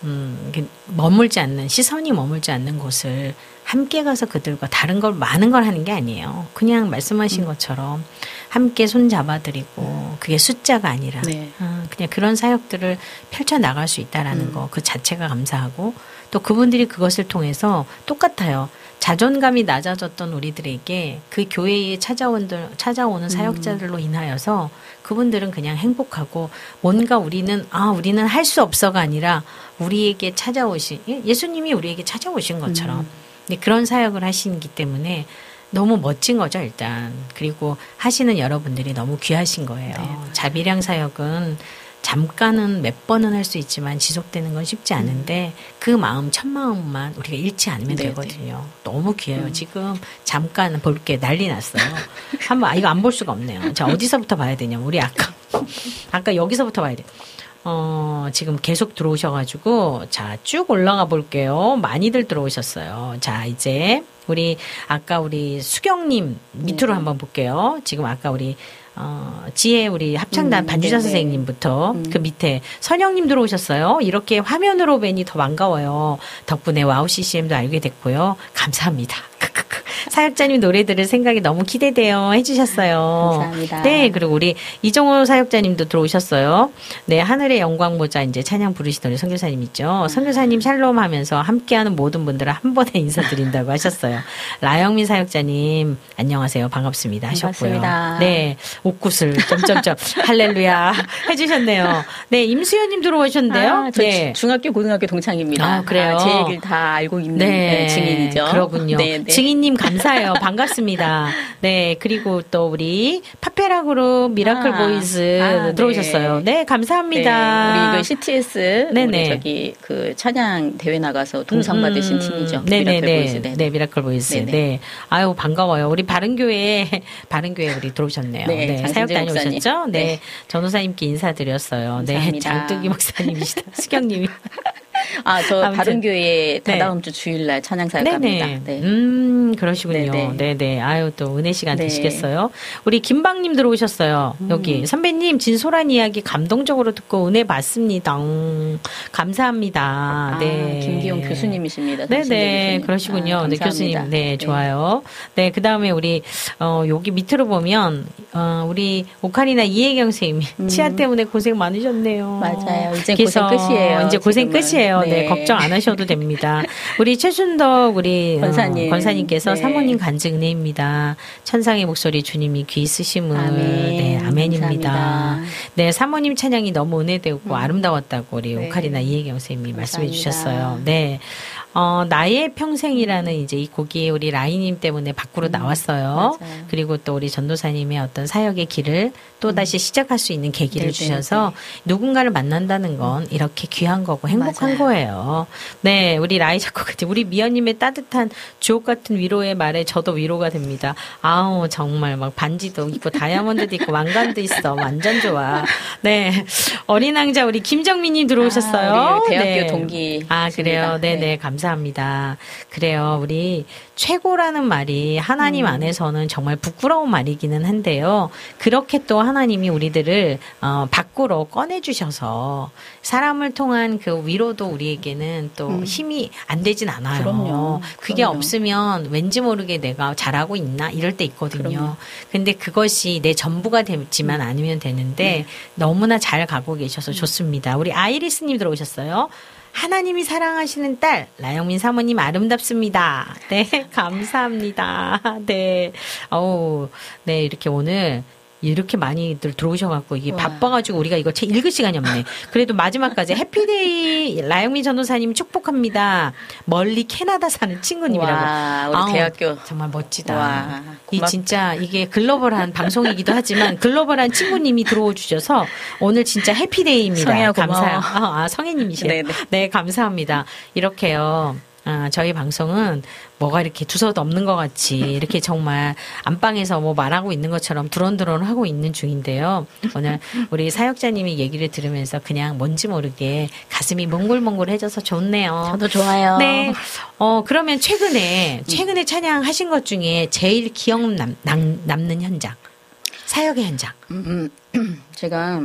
머물지 않는 시선이 머물지 않는 곳을 함께 가서 그들과 다른 걸 많은 걸 하는 게 아니에요. 그냥 말씀하신 것처럼 함께 손 잡아드리고 그게 숫자가 아니라 그냥 그런 사역들을 펼쳐 나갈 수 있다라는 거 그 자체가 감사하고 또 그분들이 그것을 통해서 똑같아요. 자존감이 낮아졌던 우리들에게 그 교회에 찾아오는 사역자들로 인하여서 그분들은 그냥 행복하고 뭔가 우리는 할 수 없어가 아니라 우리에게 찾아오신 예수님이 우리에게 찾아오신 것처럼 그런 사역을 하시기 때문에 너무 멋진 거죠 일단. 그리고 하시는 여러분들이 너무 귀하신 거예요. 자비량 사역은 잠깐은 몇 번은 할 수 있지만 지속되는 건 쉽지 않은데 그 마음 첫 마음만 우리가 잃지 않으면 되거든요. 너무 귀해요. 지금 잠깐 볼게 난리 났어요. 한번 이거 안 볼 수가 없네요. 자 어디서부터 봐야 되냐? 우리 아까 여기서부터 봐야 돼. 지금 계속 들어오셔가지고 자 쭉 올라가 볼게요. 많이들 들어오셨어요. 자 이제 아까 우리 수경님 밑으로 한번 볼게요. 지금 아까 우리 지혜 우리 합창단 반주자 선생님부터 그 밑에 선영님 들어오셨어요. 이렇게 화면으로 뵈니 더 반가워요. 덕분에 와우 CCM도 알게 됐고요. 감사합니다. 사역자님 노래 들을 생각이 너무 기대돼요 해주셨어요. 감사합니다. 네, 그리고 우리 이정호 사역자님도 들어오셨어요. 네, 하늘의 영광 모자 이제 찬양 부르시던 우리 선교사님 있죠. 선교사님 샬롬 하면서 함께하는 모든 분들을 한 번에 인사드린다고 하셨어요. 라영민 사역자님 안녕하세요. 반갑습니다 하셨고요. 반갑습니다. 네, 옥구슬 점점점 할렐루야 해주셨네요. 네, 임수연님 들어오셨는데요. 저 중학교 고등학교 동창입니다. 그래요. 제 얘기를 다 알고 있는 증인이죠. 그러군요. 네. 증인님 감사해요. 반갑습니다. 네, 그리고 또 우리 파페라 그룹 미라클 보이즈 들어오셨어요. 네, 감사합니다. 네, 우리 그 CTS 네네. 우리 저기 그 찬양 대회 나가서 동상 받으신 팀이죠. 네네네. 미라클 보이즈. 네, 미라클 보이즈. 네네. 네, 아유 반가워요. 우리 바른교회 우리 들어오셨네요. 네, 네, 사역 장승재 다녀오셨죠? 네, 네. 전도사님께 인사드렸어요. 네, 감사합니다. 장뚜기 목사님이시다. 수경님이. 저 아무튼. 바른교회 네. 다다음 주 주일날 찬양 사역합니다. 네네. 네. 그러시군요. 네네. 네네. 아유, 또 은혜 시간 네. 되시겠어요. 우리 김방님 들어오셨어요. 여기. 선배님, 진솔한 이야기 감동적으로 듣고 은혜 받습니다. 감사합니다. 네. 김기용 교수님이십니다. 네네. 그러시군요. 네, 교수님. 네, 좋아요. 네, 그 다음에 우리, 여기 밑으로 보면, 우리 오카리나 이혜경 선생님이 치아 때문에 고생 많으셨네요. 맞아요. 이제 고생 끝이에요. 이제 고생 지금은. 끝이에요. 네. 네. 걱정 안 하셔도 됩니다. 우리 최순덕 우리 권사님께서 네. 사모님 간증 은혜입니다. 천상의 목소리 주님이 귀 쓰심을. 아멘. 네, 아멘입니다. 감사합니다. 네, 사모님 찬양이 너무 은혜되고 아름다웠다고 우리 네. 오카리나 이혜경 선생님이 말씀해 감사합니다. 주셨어요. 네. 나의 평생이라는 이제 이 곡이 우리 라이님 때문에 밖으로 나왔어요. 맞아요. 그리고 또 우리 전도사님의 어떤 사역의 길을 또다시 시작할 수 있는 계기를 네네, 주셔서 누군가를 만난다는 건 이렇게 귀한 거고 행복한 맞아요. 거예요. 네, 우리 라이 작곡가님, 우리 미연님의 따뜻한 주옥 같은 위로의 말에 저도 위로가 됩니다. 아우, 정말 막 반지도 있고 다이아몬드도 있고 왕관도 있어. 완전 좋아. 네. 어린 왕자 우리 김정민님 들어오셨어요. 우리 대학교 네. 동기. 그래요. 네네. 네. 감사합니다. 그래요. 우리 최고라는 말이 하나님 안에서는 정말 부끄러운 말이기는 한데요. 그렇게 또 하나님이 우리들을 밖으로 꺼내주셔서 사람을 통한 그 위로도 우리에게는 또 힘이 안 되진 않아요. 그럼요. 그게 그럼요. 없으면 왠지 모르게 내가 잘하고 있나 이럴 때 있거든요. 그럼요. 근데 그것이 내 전부가 되지만 않으면 되는데 너무나 잘 가고 계셔서 좋습니다. 우리 아이리스님 들어오셨어요. 하나님이 사랑하시는 딸 라영민 사모님 아름답습니다. 네, 감사합니다. 네, 네 이렇게 오늘 이렇게 많이들 들어오셔갖고 이게 바빠가지고 우리가 이거 책 읽을 시간이 없네. 그래도 마지막까지 해피데이 라영민 전도사님 축복합니다. 멀리 캐나다 사는 친구님이라고. 와, 우리 대학교 정말 멋지다. 와, 이 진짜 이게 글로벌한 방송이기도 하지만 글로벌한 친구님이 들어오 주셔서 오늘 진짜 해피데이입니다. 성혜야, 고마워. 감사해요. 성혜님이세요. 네네. 네, 감사합니다. 이렇게요. 저희 방송은 뭐가 이렇게 두서도 없는 것 같이 이렇게 정말 안방에서 뭐 말하고 있는 것처럼 두런두런 하고 있는 중인데요. 오늘 우리 사역자님이 얘기를 들으면서 그냥 뭔지 모르게 가슴이 몽글몽글해져서 좋네요. 저도 좋아요. 네. 그러면 최근에 찬양하신 것 중에 제일 기억 남는 현장, 사역의 현장. 제가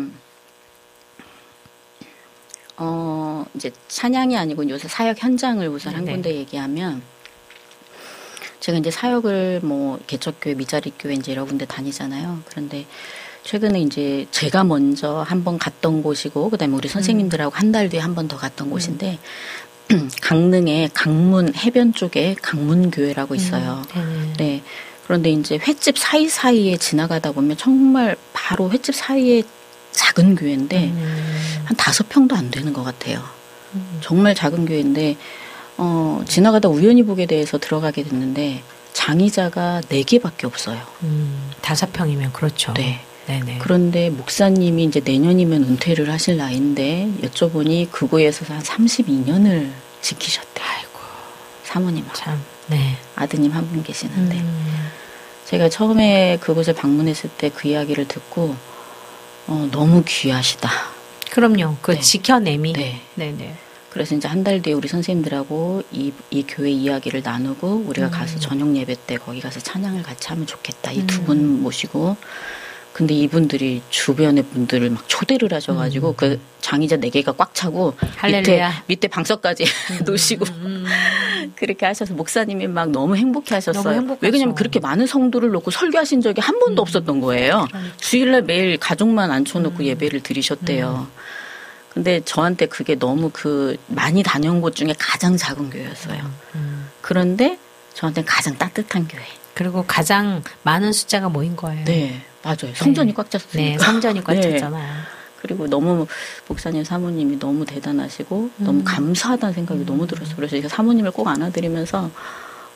이제 찬양이 아니고 요새 사역 현장을 우선 한 군데 얘기하면 제가 이제 사역을 뭐 개척교회, 미자리교회 이제 여러 군데 다니잖아요. 그런데 최근에 이제 제가 먼저 한번 갔던 곳이고 그다음에 우리 선생님들하고 한 달 뒤에 한 번 더 갔던 곳인데 강릉의 강문 해변 쪽에 강문교회라고 있어요. 네. 그런데 이제 횟집 사이사이에 지나가다 보면 정말 바로 횟집 사이에 작은 교회인데 한 5평도 안 되는 것 같아요. 정말 작은 교회인데 지나가다 우연히 보게 돼서 들어가게 됐는데 장의자가 4개밖에 없어요. 5평이면 그렇죠. 네. 네네. 그런데 목사님이 이제 내년이면 은퇴를 하실 나이인데 여쭤보니 그곳에서 한 32년을 지키셨대요. 아이고. 사모님하고. 참. 네. 아드님 한 분 계시는데 제가 처음에 그곳에 방문했을 때 그 이야기를 듣고 너무 귀하시다. 그럼요. 그 네. 지켜냄이. 네. 네네. 그래서 이제 한 달 뒤에 우리 선생님들하고 이 교회 이야기를 나누고 우리가 가서 저녁 예배 때 거기 가서 찬양을 같이 하면 좋겠다. 이 두 분 모시고. 근데 이분들이 주변의 분들을 막 초대를 하셔가지고 그 장의자 4개가 꽉 차고 밑에 방석까지 놓으시고 그렇게 하셔서 목사님이 막 너무 행복해 하셨어요. 왜 그러냐면 그렇게 많은 성도를 놓고 설교하신 적이 한 번도 없었던 거예요. 주일날 매일 가족만 앉혀놓고 예배를 드리셨대요. 근데 저한테 그게 너무 많이 다녀온 곳 중에 가장 작은 교회였어요. 그런데 저한테는 가장 따뜻한 교회. 그리고 가장 많은 숫자가 모인 거예요. 네, 맞아요. 성전이 꽉 찼으니까. 네, 성전이 꽉 찼잖아요. 그리고 너무 목사님 사모님이 너무 대단하시고 너무 감사하다는 생각이 너무 들었어요. 그래서 제가 사모님을 꼭 안아드리면서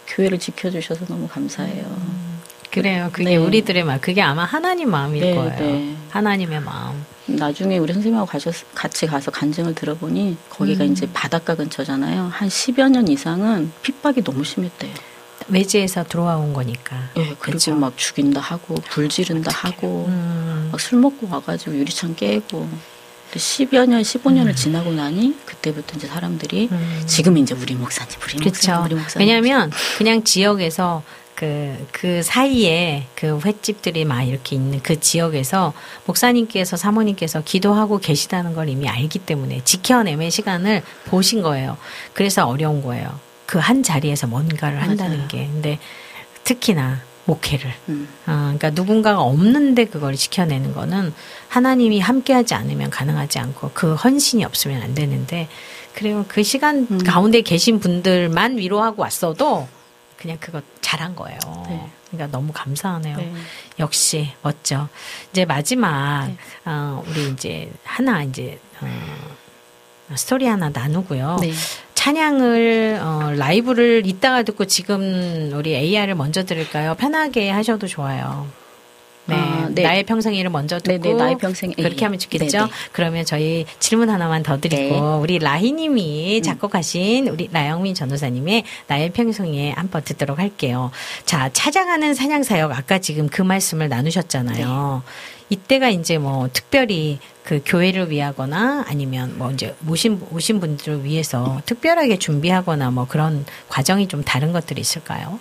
교회를 지켜주셔서 너무 감사해요. 그래요. 그게 네. 우리들의 마음, 그게 아마 하나님 마음일 네, 거예요. 네. 하나님의 마음. 나중에 우리 선생님하고 같이 가서 간증을 들어보니 거기가 이제 바닷가 근처잖아요. 한 10여 년 이상은 핍박이 너무 심했대요. 외지에서 들어온 거니까. 예, 그리고 그쵸? 막 죽인다 하고 불 지른다 하고 막 술 먹고 와가지고 유리창 깨고. 10여 년, 15년을 지나고 나니 그때부터 이제 사람들이 지금 이제 우리 목사님, 그렇죠. 우리 목사님. 왜냐하면 그냥 지역에서 그 사이에 그 횟집들이 막 이렇게 있는 그 지역에서 목사님께서 사모님께서 기도하고 계시다는 걸 이미 알기 때문에 지켜내의 시간을 보신 거예요. 그래서 어려운 거예요. 그 한 자리에서 뭔가를 한다는 맞아요. 게. 근데 특히나 목회를. 그러니까 누군가가 없는데 그걸 지켜내는 거는 하나님이 함께하지 않으면 가능하지 않고 그 헌신이 없으면 안 되는데 그래요. 그 시간 가운데 계신 분들만 위로하고 왔어도 그냥 그거 잘한 거예요. 네. 그러니까 너무 감사하네요. 네. 역시 멋져. 이제 마지막 우리 이제 하나 이제 스토리 하나 나누고요. 네. 찬양을 라이브를 이따가 듣고 지금 우리 AR을 먼저 들을까요? 편하게 하셔도 좋아요. 네. 네. 나의 평생이를 먼저 듣고 네네, 나의 평생 그렇게 하면 좋겠죠. 네네. 그러면 저희 질문 하나만 더 드리고 네. 우리 라희님이 작곡하신 우리 나영민 전도사님의 나의 평생에 한번 듣도록 할게요. 자, 찾아가는 사냥사역 아까 지금 그 말씀을 나누셨잖아요. 이때가 이제 뭐 특별히 그 교회를 위하거나 아니면 뭐 이제 오신 분들을 위해서 특별하게 준비하거나 뭐 그런 과정이 좀 다른 것들이 있을까요?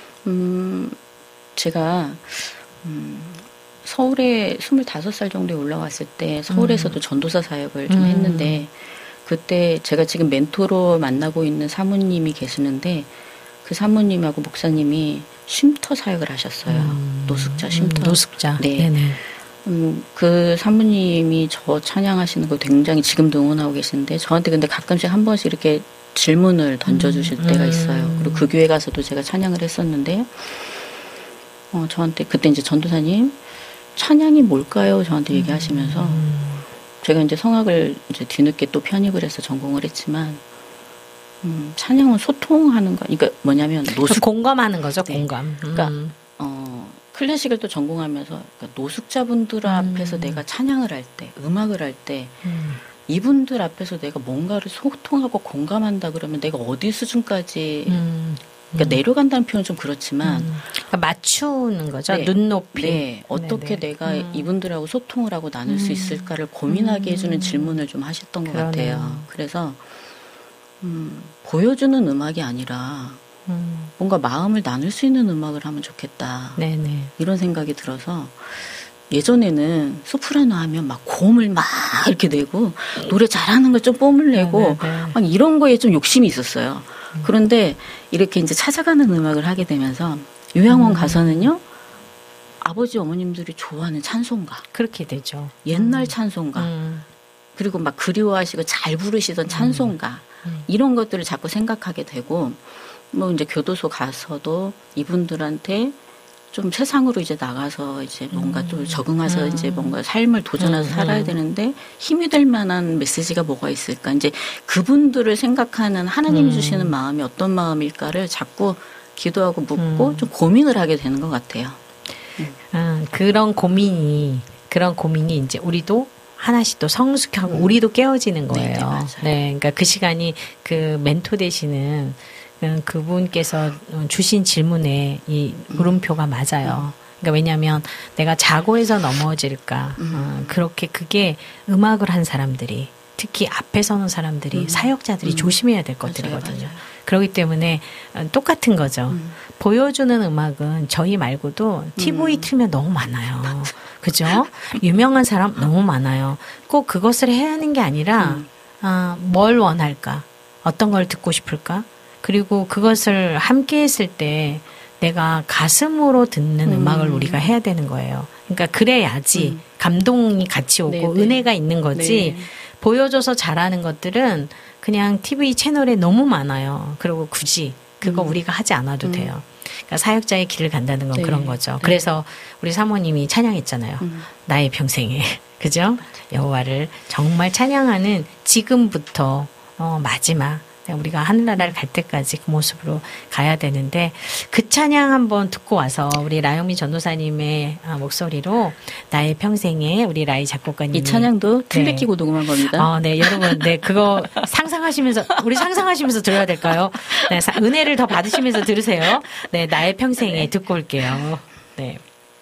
제가 서울에 25살 정도에 올라왔을 때 서울에서도 전도사 사역을 좀 했는데 그때 제가 지금 멘토로 만나고 있는 사모님이 계시는데 그 사모님하고 목사님이 쉼터 사역을 하셨어요. 노숙자 쉼터. 노숙자. 네. 네네. 그 사모님이 저 찬양하시는 걸 굉장히 지금도 응원하고 계신데 저한테 근데 가끔씩 한 번씩 이렇게 질문을 던져주실 때가 있어요. 그리고 그 교회 가서도 제가 찬양을 했었는데 저한테 그때 이제 전도사님 찬양이 뭘까요? 저한테 얘기하시면서 제가 이제 성악을 이제 뒤늦게 또 편입을 해서 전공을 했지만 찬양은 소통하는 거. 그러니까 뭐냐면 공감하는 거죠. 네. 공감. 그러니까 클래식을 또 전공하면서 그러니까 노숙자분들 앞에서 내가 찬양을 할 때, 음악을 할 때 이분들 앞에서 내가 뭔가를 소통하고 공감한다 그러면 내가 어디 수준까지 그러니까 내려간다는 표현은 좀 그렇지만 그러니까 맞추는 거죠. 네. 눈높이. 네. 어떻게 내가 이분들하고 소통을 하고 나눌 수 있을까를 고민하게 해주는 질문을 좀 하셨던 것 같아요. 그래서 보여주는 음악이 아니라 뭔가 마음을 나눌 수 있는 음악을 하면 좋겠다. 네네. 이런 생각이 들어서 예전에는 소프라노 하면 막 고음을 막 이렇게 내고 노래 잘하는 걸 좀 뽐을 내고 막 이런 거에 좀 욕심이 있었어요. 그런데 이렇게 이제 찾아가는 음악을 하게 되면서 요양원 가서는요 아버지 어머님들이 좋아하는 찬송가 그렇게 되죠. 옛날 찬송가 그리고 막 그리워하시고 잘 부르시던 찬송가 이런 것들을 자꾸 생각하게 되고 뭐 이제 교도소 가서도 이분들한테 좀 세상으로 이제 나가서 이제 뭔가 좀 적응해서 이제 뭔가 삶을 도전해서 살아야 되는데 힘이 될 만한 메시지가 뭐가 있을까? 이제 그분들을 생각하는 하나님이 주시는 마음이 어떤 마음일까를 자꾸 기도하고 묻고 좀 고민을 하게 되는 것 같아요. 그런 고민이 이제 우리도 하나씩 또 성숙하고 우리도 깨어지는 거예요. 네, 맞아요. 네, 그러니까 그 시간이 그 멘토 되시는 그분께서 주신 질문에 이 물음표가 맞아요. 그러니까 왜냐하면 내가 자고해서 넘어질까. 그렇게 그게 음악을 한 사람들이 특히 앞에 서는 사람들이 사역자들이 조심해야 될 것들이거든요. 맞아요. 그렇기 때문에 똑같은 거죠. 보여주는 음악은 저희 말고도 TV 틀면 너무 많아요. 그죠? 유명한 사람 너무 많아요. 꼭 그것을 해야 하는 게 아니라 뭘 원할까? 어떤 걸 듣고 싶을까? 그리고 그것을 함께 했을 때 내가 가슴으로 듣는 음악을 우리가 해야 되는 거예요. 그러니까 그래야지 감동이 같이 오고 네네. 은혜가 있는 거지. 네. 보여줘서 잘하는 것들은 그냥 TV 채널에 너무 많아요. 그리고 굳이 그거 우리가 하지 않아도 돼요. 그러니까 사역자의 길을 간다는 건 네. 그런 거죠. 네. 그래서 우리 사모님이 찬양했잖아요. 나의 평생에. 그죠? 여호와를 정말 찬양하는 지금부터 마지막 우리가 하늘나라를 갈 때까지 그 모습으로 가야 되는데 그 찬양 한번 듣고 와서 우리 라영미 전도사님의 목소리로 나의 평생에 우리 라이 작곡가님이 이 찬양도 틀 끼고 녹음한 겁니다. 네, 여러분, 네, 그거 우리 상상하시면서 들어야 될까요? 네, 은혜를 더 받으시면서 들으세요. 네, 나의 평생에 듣고 올게요. 네.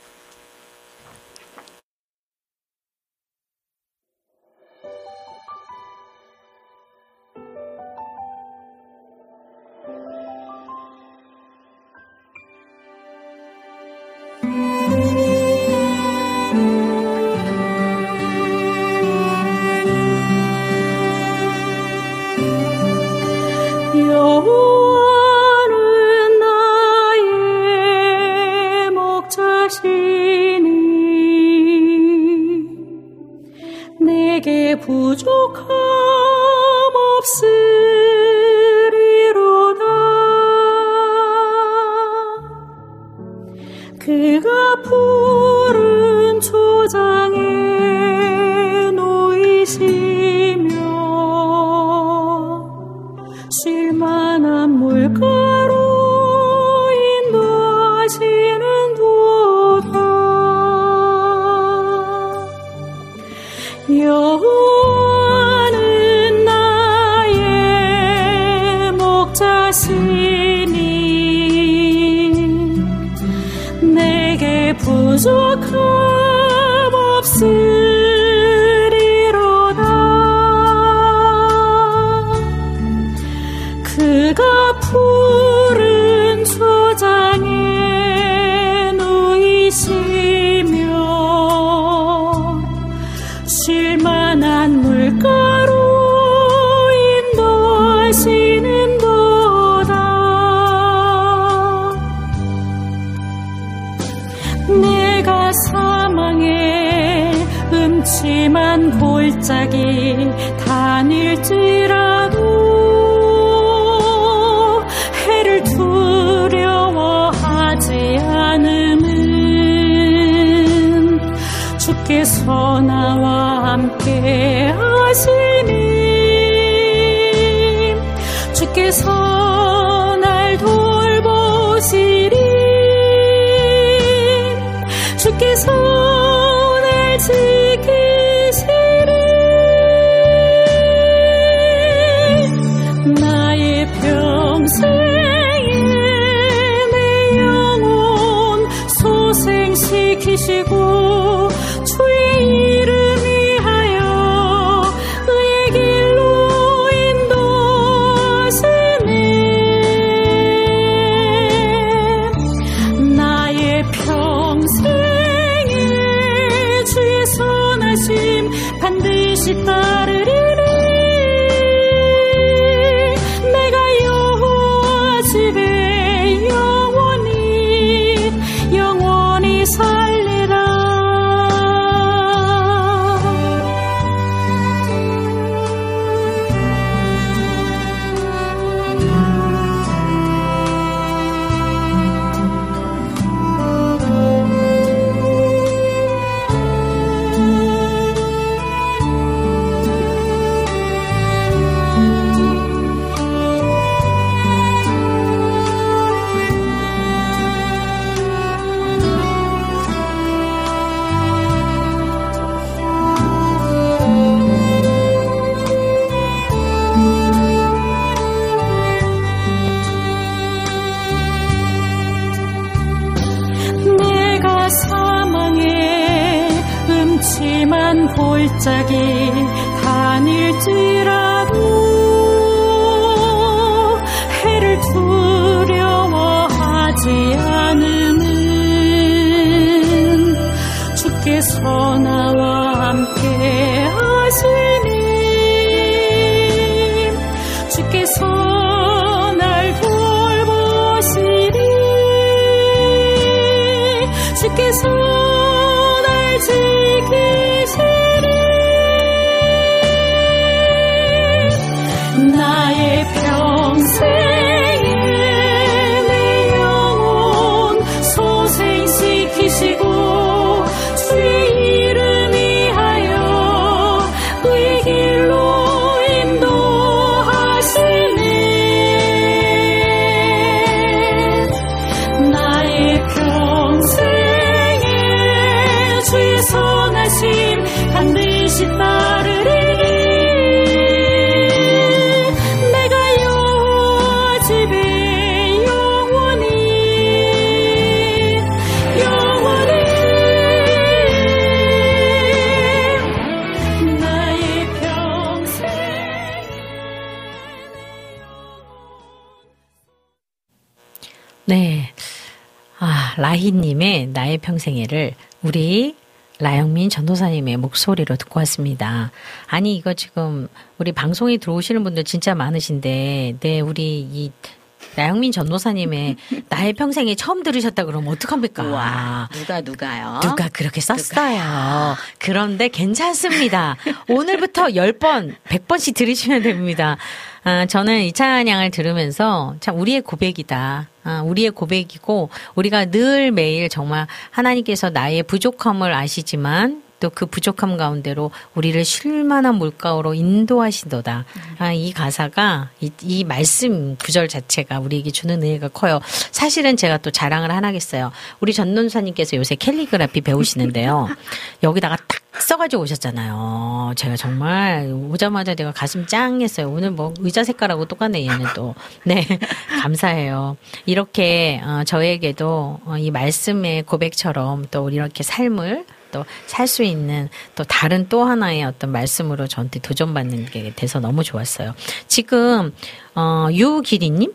여호와는 나의 목자시니 내게 부족함 없으리로다. 그가 푸른 초장에 놓이시며 쉴만한 물가로 인도하시는 도다. 여호와는 나의 목자시니 내게 부족함 없으리로다. 그가 푸른 초장에 놓이시며 쉴만한 물가로 인도하시는 도다. 내가 사망의 음침한 골짜기 다닐지라도 해를 두려워하지 않음은 주께서 나와 함께 하시니 주께서 날 돌보시리. 주께서 날 지키시리. 나의 평생에 내 영혼 소생시키시고 주의 이름 위하여 의의 길로 인도하시네. 나의 평생에 주의 선하심 반드시 따르리니 내가 여호와 집에 영원히 살리라. 내가 사망의 음침한 골짜기 다닐지라도 해를 두려워하지 않음은 주께서 나와 함께 하시니 주께서 날 돌보시리. 주께서 날 지키시리. 나의 평생에 내 영혼 소생시키시고 주의 이름이 네. 라희님의 나의 평생애를 우리 라영민 전도사님의 목소리로 듣고 왔습니다. 아니, 이거 지금 우리 방송에 들어오시는 분들 진짜 많으신데, 네, 우리 이 라영민 전도사님의 나의 평생에 처음 들으셨다 그러면 어떡합니까? 와, 누가요? 누가 그렇게 썼어요. 그런데 괜찮습니다. 오늘부터 10번, 100번씩 들으시면 됩니다. 저는 이 찬양을 들으면서 참 우리의 고백이다. 우리의 고백이고 우리가 늘 매일 정말 하나님께서 나의 부족함을 아시지만 또 그 부족함 가운데로 우리를 쉴만한 물가로 인도하신도다. 이 가사가 이 말씀 구절 자체가 우리에게 주는 은혜가 커요. 사실은 제가 또 자랑을 하나 하겠어요. 우리 전도사님께서 요새 캘리그라피 배우시는데요. 여기다가 딱 써가지고 오셨잖아요. 제가 정말 오자마자 내가 가슴 짱했어요. 오늘 뭐 의자 색깔하고 똑같네 얘는 또. 네, 감사해요. 이렇게 저에게도 이 말씀의 고백처럼 또 우리 이렇게 삶을 또 살 수 있는 또 다른 또 하나의 어떤 말씀으로 저한테 도전받는 게 돼서 너무 좋았어요. 지금 유기리님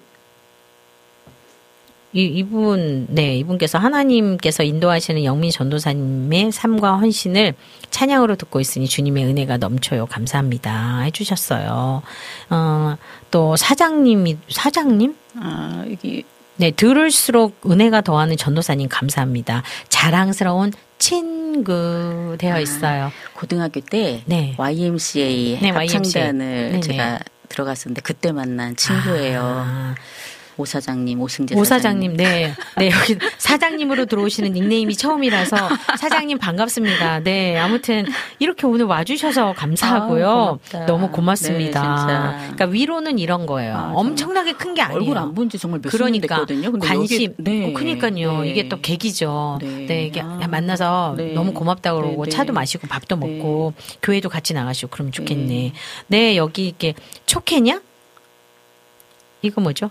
이분께서 하나님께서 인도하시는 영민 전도사님의 삶과 헌신을 찬양으로 듣고 있으니 주님의 은혜가 넘쳐요. 감사합니다. 해주셨어요. 또 사장님? 여기. 네, 들을수록 은혜가 더하는 전도사님 감사합니다. 자랑스러운 친구 되어 있어요. 고등학교 때 네. YMCA 네, 합창단을 YMCA. 제가 들어갔었는데 그때 만난 친구예요. 오사장님. 네. 네, 여기 사장님으로 들어오시는 닉네임이 처음이라서 사장님 반갑습니다. 네, 아무튼 이렇게 오늘 와주셔서 감사하고요. 너무 고맙습니다. 네, 진짜. 그러니까 위로는 이런 거예요. 엄청나게 큰 게 아니에요. 얼굴 안 본 지 정말 몇 그러니까 년 됐거든요. 근데 관심. 네. 그러니까요. 네. 이게 또 계기죠. 네. 네, 이게 만나서 네. 너무 고맙다 그러고 네. 차도 마시고 밥도 먹고 교회도 같이 나가시고 그러면 좋겠네. 네, 여기 이렇게 초케냐? 이거 뭐죠?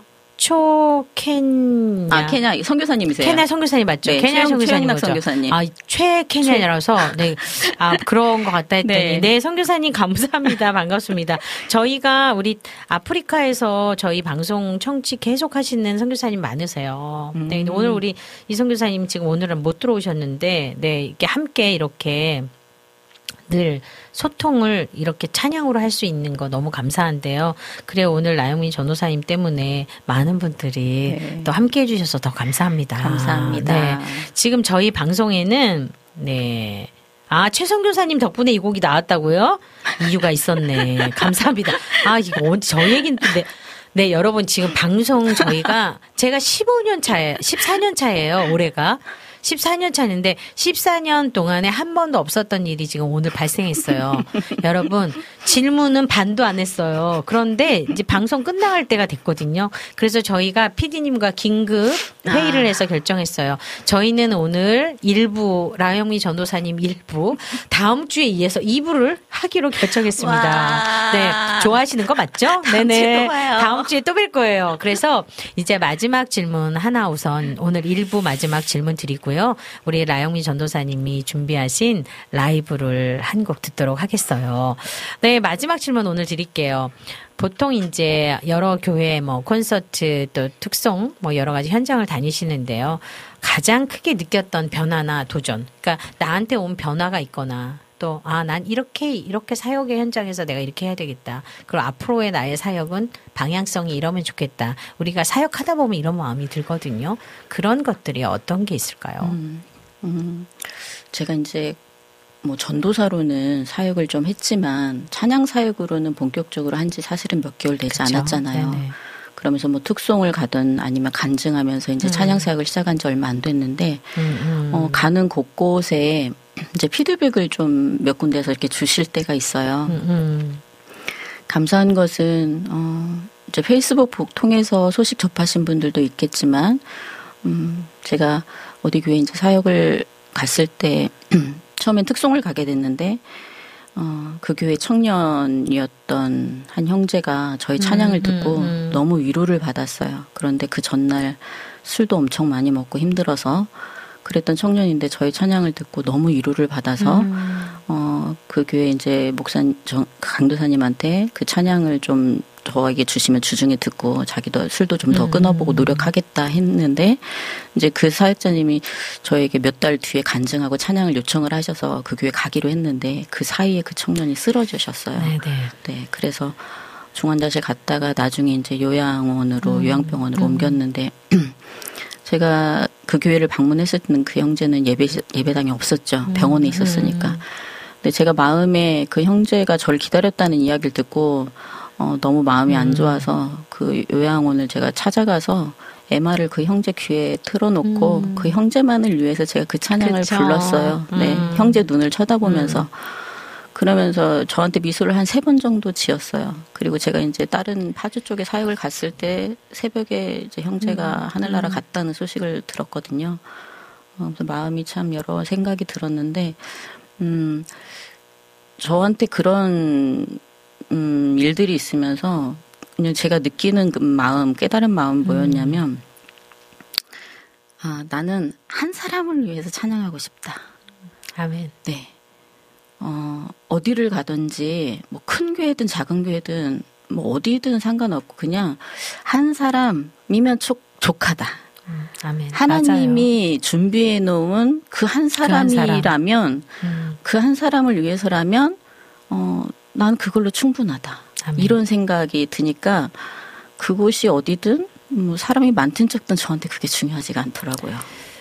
초케냐. 케냐 선교사님이세요? 케냐 선교사님 맞죠? 네, 케냐 선교사님 최영락 맞죠? 선교사님. 최케냐라서 네. 그런 것 같다 했더니 네, 선교사님 감사합니다. 반갑습니다. 저희가 우리 아프리카에서 저희 방송 청취 계속 하시는 선교사님 많으세요. 네, 오늘 우리 이 선교사님 지금 오늘은 못 들어오셨는데 네, 이렇게 함께 이렇게 늘 소통을 이렇게 찬양으로 할 수 있는 거 너무 감사한데요. 그래 오늘 나영민 전도사님 때문에 많은 분들이 또 함께 해주셔서 더 감사합니다. 감사합니다. 네. 지금 저희 방송에는 최성교사님 덕분에 이 곡이 나왔다고요? 이유가 있었네. 감사합니다. 이거 저 얘기는 네, 여러분 지금 방송 제가 14년 차예요, 올해가. 14년 차인데 14년 동안에 한 번도 없었던 일이 지금 오늘 발생했어요. 여러분 질문은 반도 안 했어요. 그런데 이제 방송 끝나갈 때가 됐거든요. 그래서 저희가 PD님과 긴급 회의를 해서 결정했어요. 저희는 오늘 1부 라영미 전도사님 1부 다음 주에 이어서 2부를 하기로 결정했습니다. 네, 좋아하시는 거 맞죠? 네네. 다음 주에 또 뵐 거예요. 그래서 이제 마지막 질문 하나 우선 오늘 1부 마지막 질문 드리고요. 우리 라영미 전도사님이 준비하신 라이브를 한 곡 듣도록 하겠어요. 네, 마지막 질문 오늘 드릴게요. 보통 이제 여러 교회 콘서트 또 특송 여러 가지 현장을 다니시는데요. 가장 크게 느꼈던 변화나 도전. 그러니까 나한테 온 변화가 있거나 또 난 이렇게 사역의 현장에서 내가 이렇게 해야 되겠다. 그리고 앞으로의 나의 사역은 방향성이 이러면 좋겠다. 우리가 사역하다 보면 이런 마음이 들거든요. 그런 것들이 어떤 게 있을까요? 제가 이제 전도사로는 사역을 좀 했지만 찬양 사역으로는 본격적으로 한 지 사실은 몇 개월 되지 않았잖아요. 네네. 그러면서 특송을 가든 아니면 간증하면서 이제 찬양 사역을 시작한 지 얼마 안 됐는데 가는 곳곳에 이제 피드백을 좀 몇 군데에서 이렇게 주실 때가 있어요. 감사한 것은 이제 페이스북 통해서 소식 접하신 분들도 있겠지만 제가 어디 교회 이제 사역을 갔을 때 처음엔 특송을 가게 됐는데 그 교회 청년이었던 한 형제가 저희 찬양을 듣고 너무 위로를 받았어요. 그런데 그 전날 술도 엄청 많이 먹고 힘들어서 그랬던 청년인데 저희 찬양을 듣고 너무 위로를 받아서 그 교회 이제 강도사님한테 그 찬양을 좀 저에게 주시면 주중에 듣고 자기도 술도 좀 더 끊어보고 노력하겠다 했는데 이제 그 사역자님이 저에게 몇 달 뒤에 간증하고 찬양을 요청을 하셔서 그 교회 가기로 했는데 그 사이에 그 청년이 쓰러지셨어요. 네네. 네, 그래서 중환자실 갔다가 나중에 이제 요양병원으로 옮겼는데 제가 그 교회를 방문했을 때는 그 형제는 예배당에 없었죠. 병원에 있었으니까. 근데 제가 마음에 그 형제가 저를 기다렸다는 이야기를 듣고 너무 마음이 안 좋아서 그 요양원을 제가 찾아가서 MR을 그 형제 귀에 틀어놓고 그 형제만을 위해서 제가 그 찬양을 그쵸. 불렀어요. 네, 형제 눈을 쳐다보면서. 그러면서 저한테 미소를 한 3번 정도 지었어요. 그리고 제가 이제 다른 파주 쪽에 사역을 갔을 때 새벽에 이제 형제가 하늘나라 갔다는 소식을 들었거든요. 그래서 마음이 참 여러 생각이 들었는데, 저한테 그런, 일들이 있으면서 그냥 제가 느끼는 그 마음, 깨달은 마음은 뭐였냐면, 나는 한 사람을 위해서 찬양하고 싶다. 아멘. 네. 어디를 가든지 뭐 큰 교회든 작은 교회든 뭐 어디든 상관없고 그냥 한 사람이면 족하다. 아멘. 하나님이 맞아요. 준비해 놓은 그 한 사람이라면 그 한 사람을 위해서라면 난 그걸로 충분하다. 아멘. 이런 생각이 드니까 그곳이 어디든 뭐 사람이 많든 적든 저한테 그게 중요하지가 않더라고요.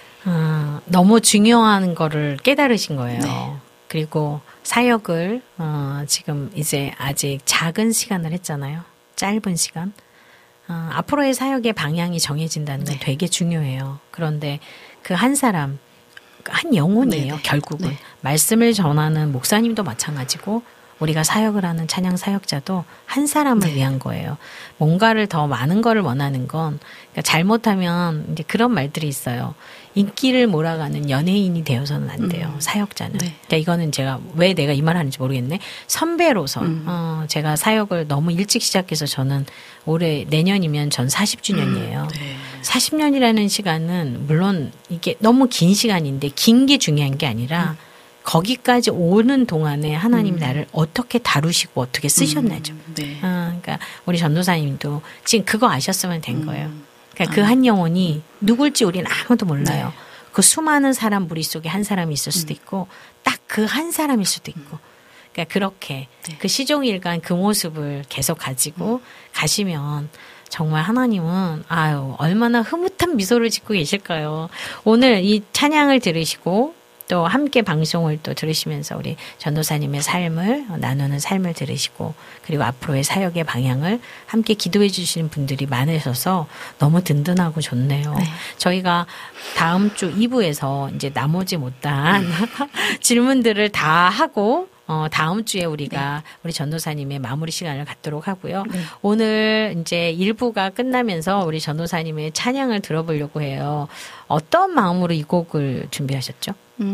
너무 중요한 거를 깨달으신 거예요. 네. 그리고 사역을 지금 이제 아직 작은 시간을 했잖아요. 짧은 시간. 앞으로의 사역의 방향이 정해진다는 건 되게 중요해요. 그런데 그 한 사람, 한 영혼이에요. 네네. 결국은. 네. 말씀을 전하는 목사님도 마찬가지고 우리가 사역을 하는 찬양 사역자도 한 사람을 위한 거예요. 뭔가를 더 많은 거를 원하는 건 그러니까 잘못하면 이제 그런 말들이 있어요. 인기를 몰아가는 연예인이 되어서는 안 돼요. 사역자는. 그러니까 이거는 제가 왜 내가 이 말 하는지 모르겠네. 선배로서 제가 사역을 너무 일찍 시작해서 저는 올해 내년이면 전 40주년이에요. 40년이라는 시간은 물론 이게 너무 긴 시간인데 긴 게 중요한 게 아니라 거기까지 오는 동안에 하나님이 나를 어떻게 다루시고 어떻게 쓰셨나죠. 그러니까 우리 전도사님도 지금 그거 아셨으면 된 거예요. 그러니까 그 한 영혼이 누굴지 우리는 아무도 몰라요. 그 수많은 사람 무리 속에 한 사람이 있을 수도 있고 딱 그 한 사람일 수도 있고. 그러니까 그렇게 그 시종일관 그 모습을 계속 가지고 가시면 정말 하나님은 아유 얼마나 흐뭇한 미소를 짓고 계실까요. 오늘 이 찬양을 들으시고 또 함께 방송을 또 들으시면서 우리 전도사님의 삶을 나누는 삶을 들으시고 그리고 앞으로의 사역의 방향을 함께 기도해 주시는 분들이 많으셔서 너무 든든하고 좋네요. 저희가 다음 주 2부에서 이제 나머지 못한 질문들을 다 하고 다음 주에 우리가 우리 전도사님의 마무리 시간을 갖도록 하고요. 오늘 이제 1부가 끝나면서 우리 전도사님의 찬양을 들어보려고 해요. 어떤 마음으로 이 곡을 준비하셨죠?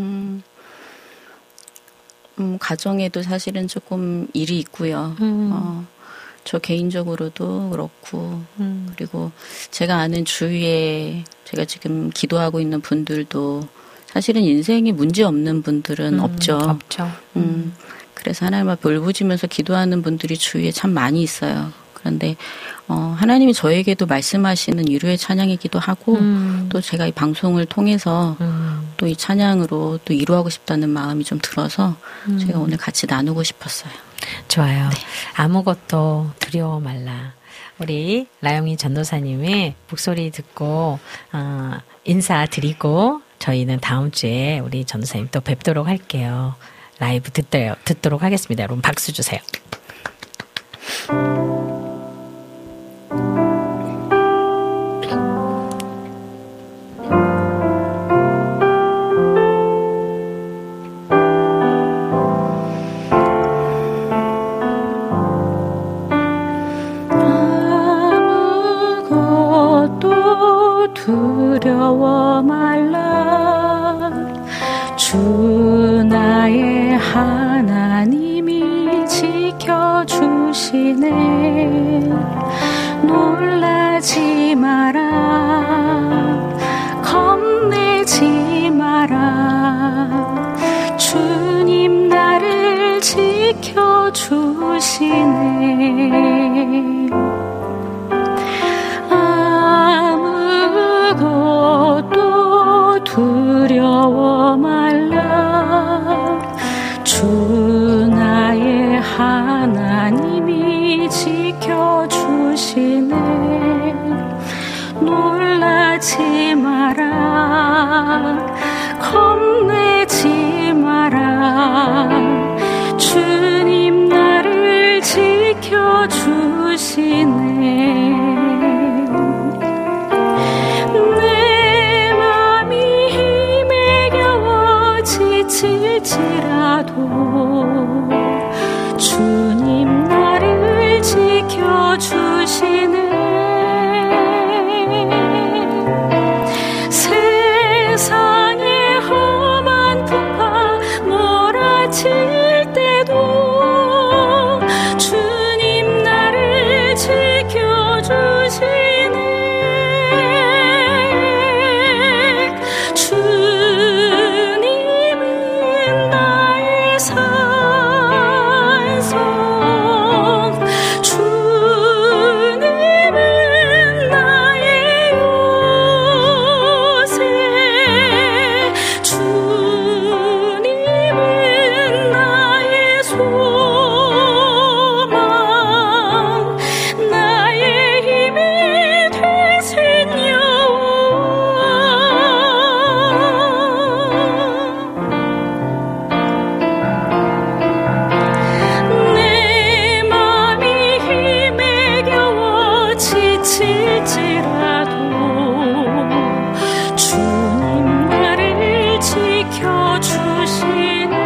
가정에도 사실은 조금 일이 있고요. 저 개인적으로도 그렇고, 그리고 제가 아는 주위에 제가 지금 기도하고 있는 분들도 사실은 인생에 문제 없는 분들은 없죠. 없죠. 그래서 하나님 앞에 울부짖으면서 기도하는 분들이 주위에 참 많이 있어요. 그런데 하나님이 저에게도 말씀하시는 위로의 찬양이기도 하고 또 제가 이 방송을 통해서 또 이 찬양으로 또 위로하고 싶다는 마음이 좀 들어서 제가 오늘 같이 나누고 싶었어요. 좋아요. 아무것도 두려워 말라. 우리 라영이 전도사님의 목소리 듣고 인사드리고 저희는 다음 주에 우리 전도사님 또 뵙도록 할게요. 라이브 듣도록 하겠습니다. 여러분 박수 주세요. 아무것도 두려워 말라. 주 나의 하나님이 지켜주시네. 놀라지 마라. 겁내지 마라. 주님 나를 지켜주시네. 지켜주시네. 아무것도 두려워 말라. 주 나의 하나님이 지켜주시네. 놀라지 마라. 겁내지 마라. 주님 나를 지켜주시네. 내 맘이 힘에 겨워 지칠지라도 주님 나를 지켜주시네. 세상의 험한 풍파 몰아칠 때도 주님 나를 지켜주시네. 주님은 나의 산성, 주님은 나의 요새, 주님은 나의 소망, 나의 힘이 되신 여호와. 내 맘이 힘에 겨워 지칠지라도 주님 나를 지켜주시네.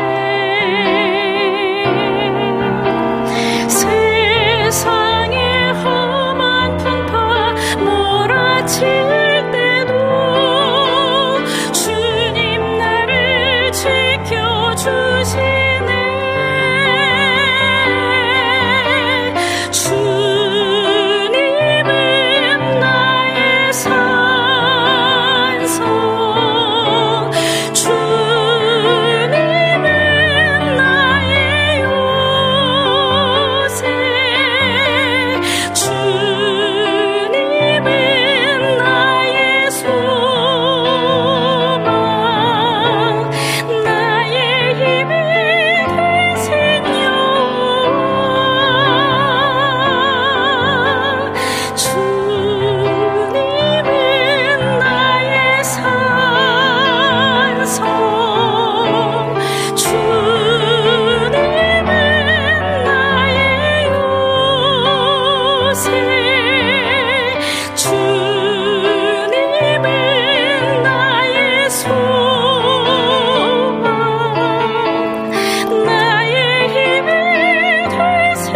세상의 험한 풍파 몰아칠 때도 주님 나를 지켜주시네. 주님은 나의 산성, 주님은 나의 요새, 주님은 나의 소망, 나의 힘이 되신 여호와. 주님은 나의 산성, 주님은 나의 요새, 주님은 나의 소망, 나의 힘이 되신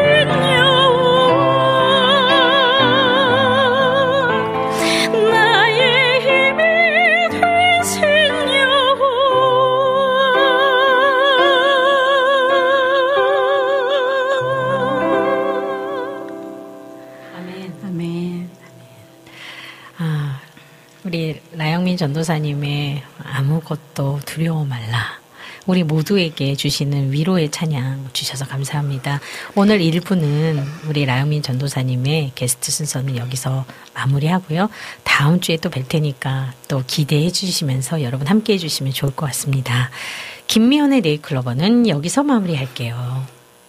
여호와. 나의 힘이 되신 아멘. 우리 라영민 전도사님의 아무것도 두려워 말라. 우리 모두에게 주시는 위로의 찬양 주셔서 감사합니다. 오늘 1부는 우리 라영민 전도사님의 게스트 순서는 여기서 마무리하고요. 다음 주에 또 뵐 테니까 또 기대해 주시면서 여러분 함께 해주시면 좋을 것 같습니다. 김미연의 네일클로버는 여기서 마무리할게요.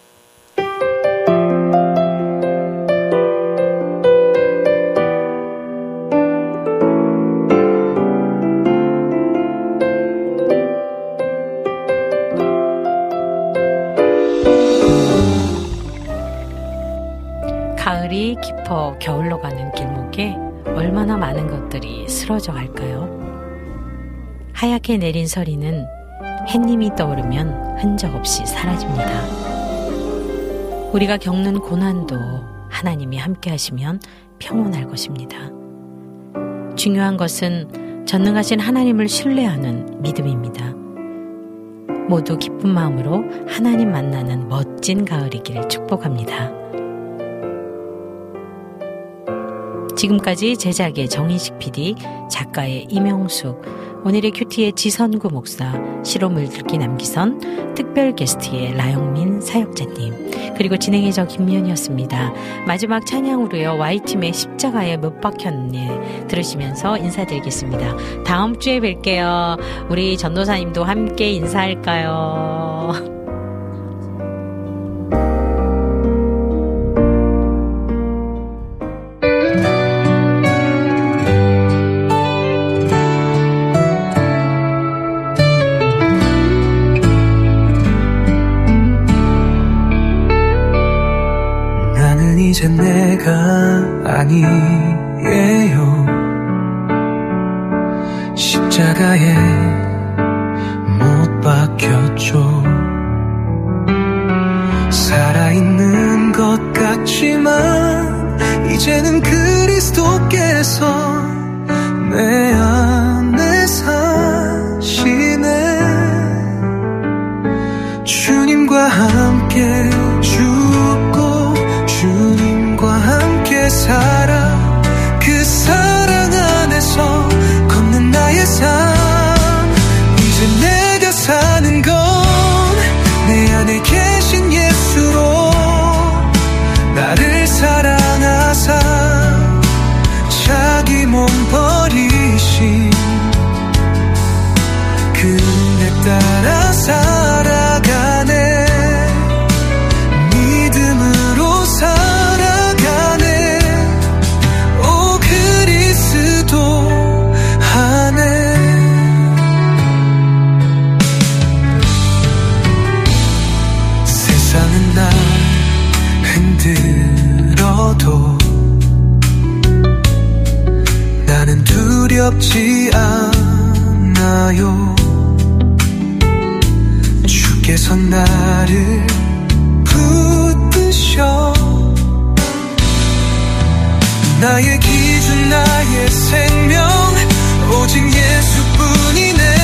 가을이 깊어 겨울로 가는 길목에 얼마나 많은 것들이 쓰러져 갈까요? 하얗게 내린 서리는 햇님이 떠오르면 흔적 없이 사라집니다. 우리가 겪는 고난도 하나님이 함께 하시면 평온할 것입니다. 중요한 것은 전능하신 하나님을 신뢰하는 믿음입니다. 모두 기쁜 마음으로 하나님 만나는 멋진 가을이기를 축복합니다. 지금까지 제작의 정인식 PD, 작가의 임영숙, 오늘의 큐티의 지선구 목사, 시로 물들기 남기선, 특별 게스트의 라영민 사역자님, 그리고 진행의 저 김미연이었습니다. 마지막 찬양으로요. Y팀의 십자가에 못 박혔네 들으시면서 인사드리겠습니다. 다음 주에 뵐게요. 우리 전도사님도 함께 인사할까요? 이제 내가 아니에요. 십자가에 못 박혔죠. 살아있는 것 같지만 이제는 그리스도께서 내 안에 사시네. 주님과 함께 죽고 주님과 함께 살아 그 사랑 안에서 걷는 나의 삶. 이제 내가 사는 건 내 안에 계신 예수로 나를 사랑하사 자기 몸 버리신 그 은혜 따라 살아가네. 믿음으로 살아가네. 오 그리스도 안에. 세상은 날 흔들어도 나는 두렵지 않아요. 주께서 나를 붙드셔. 나의 기준 나의 생명 오직 예수뿐이네.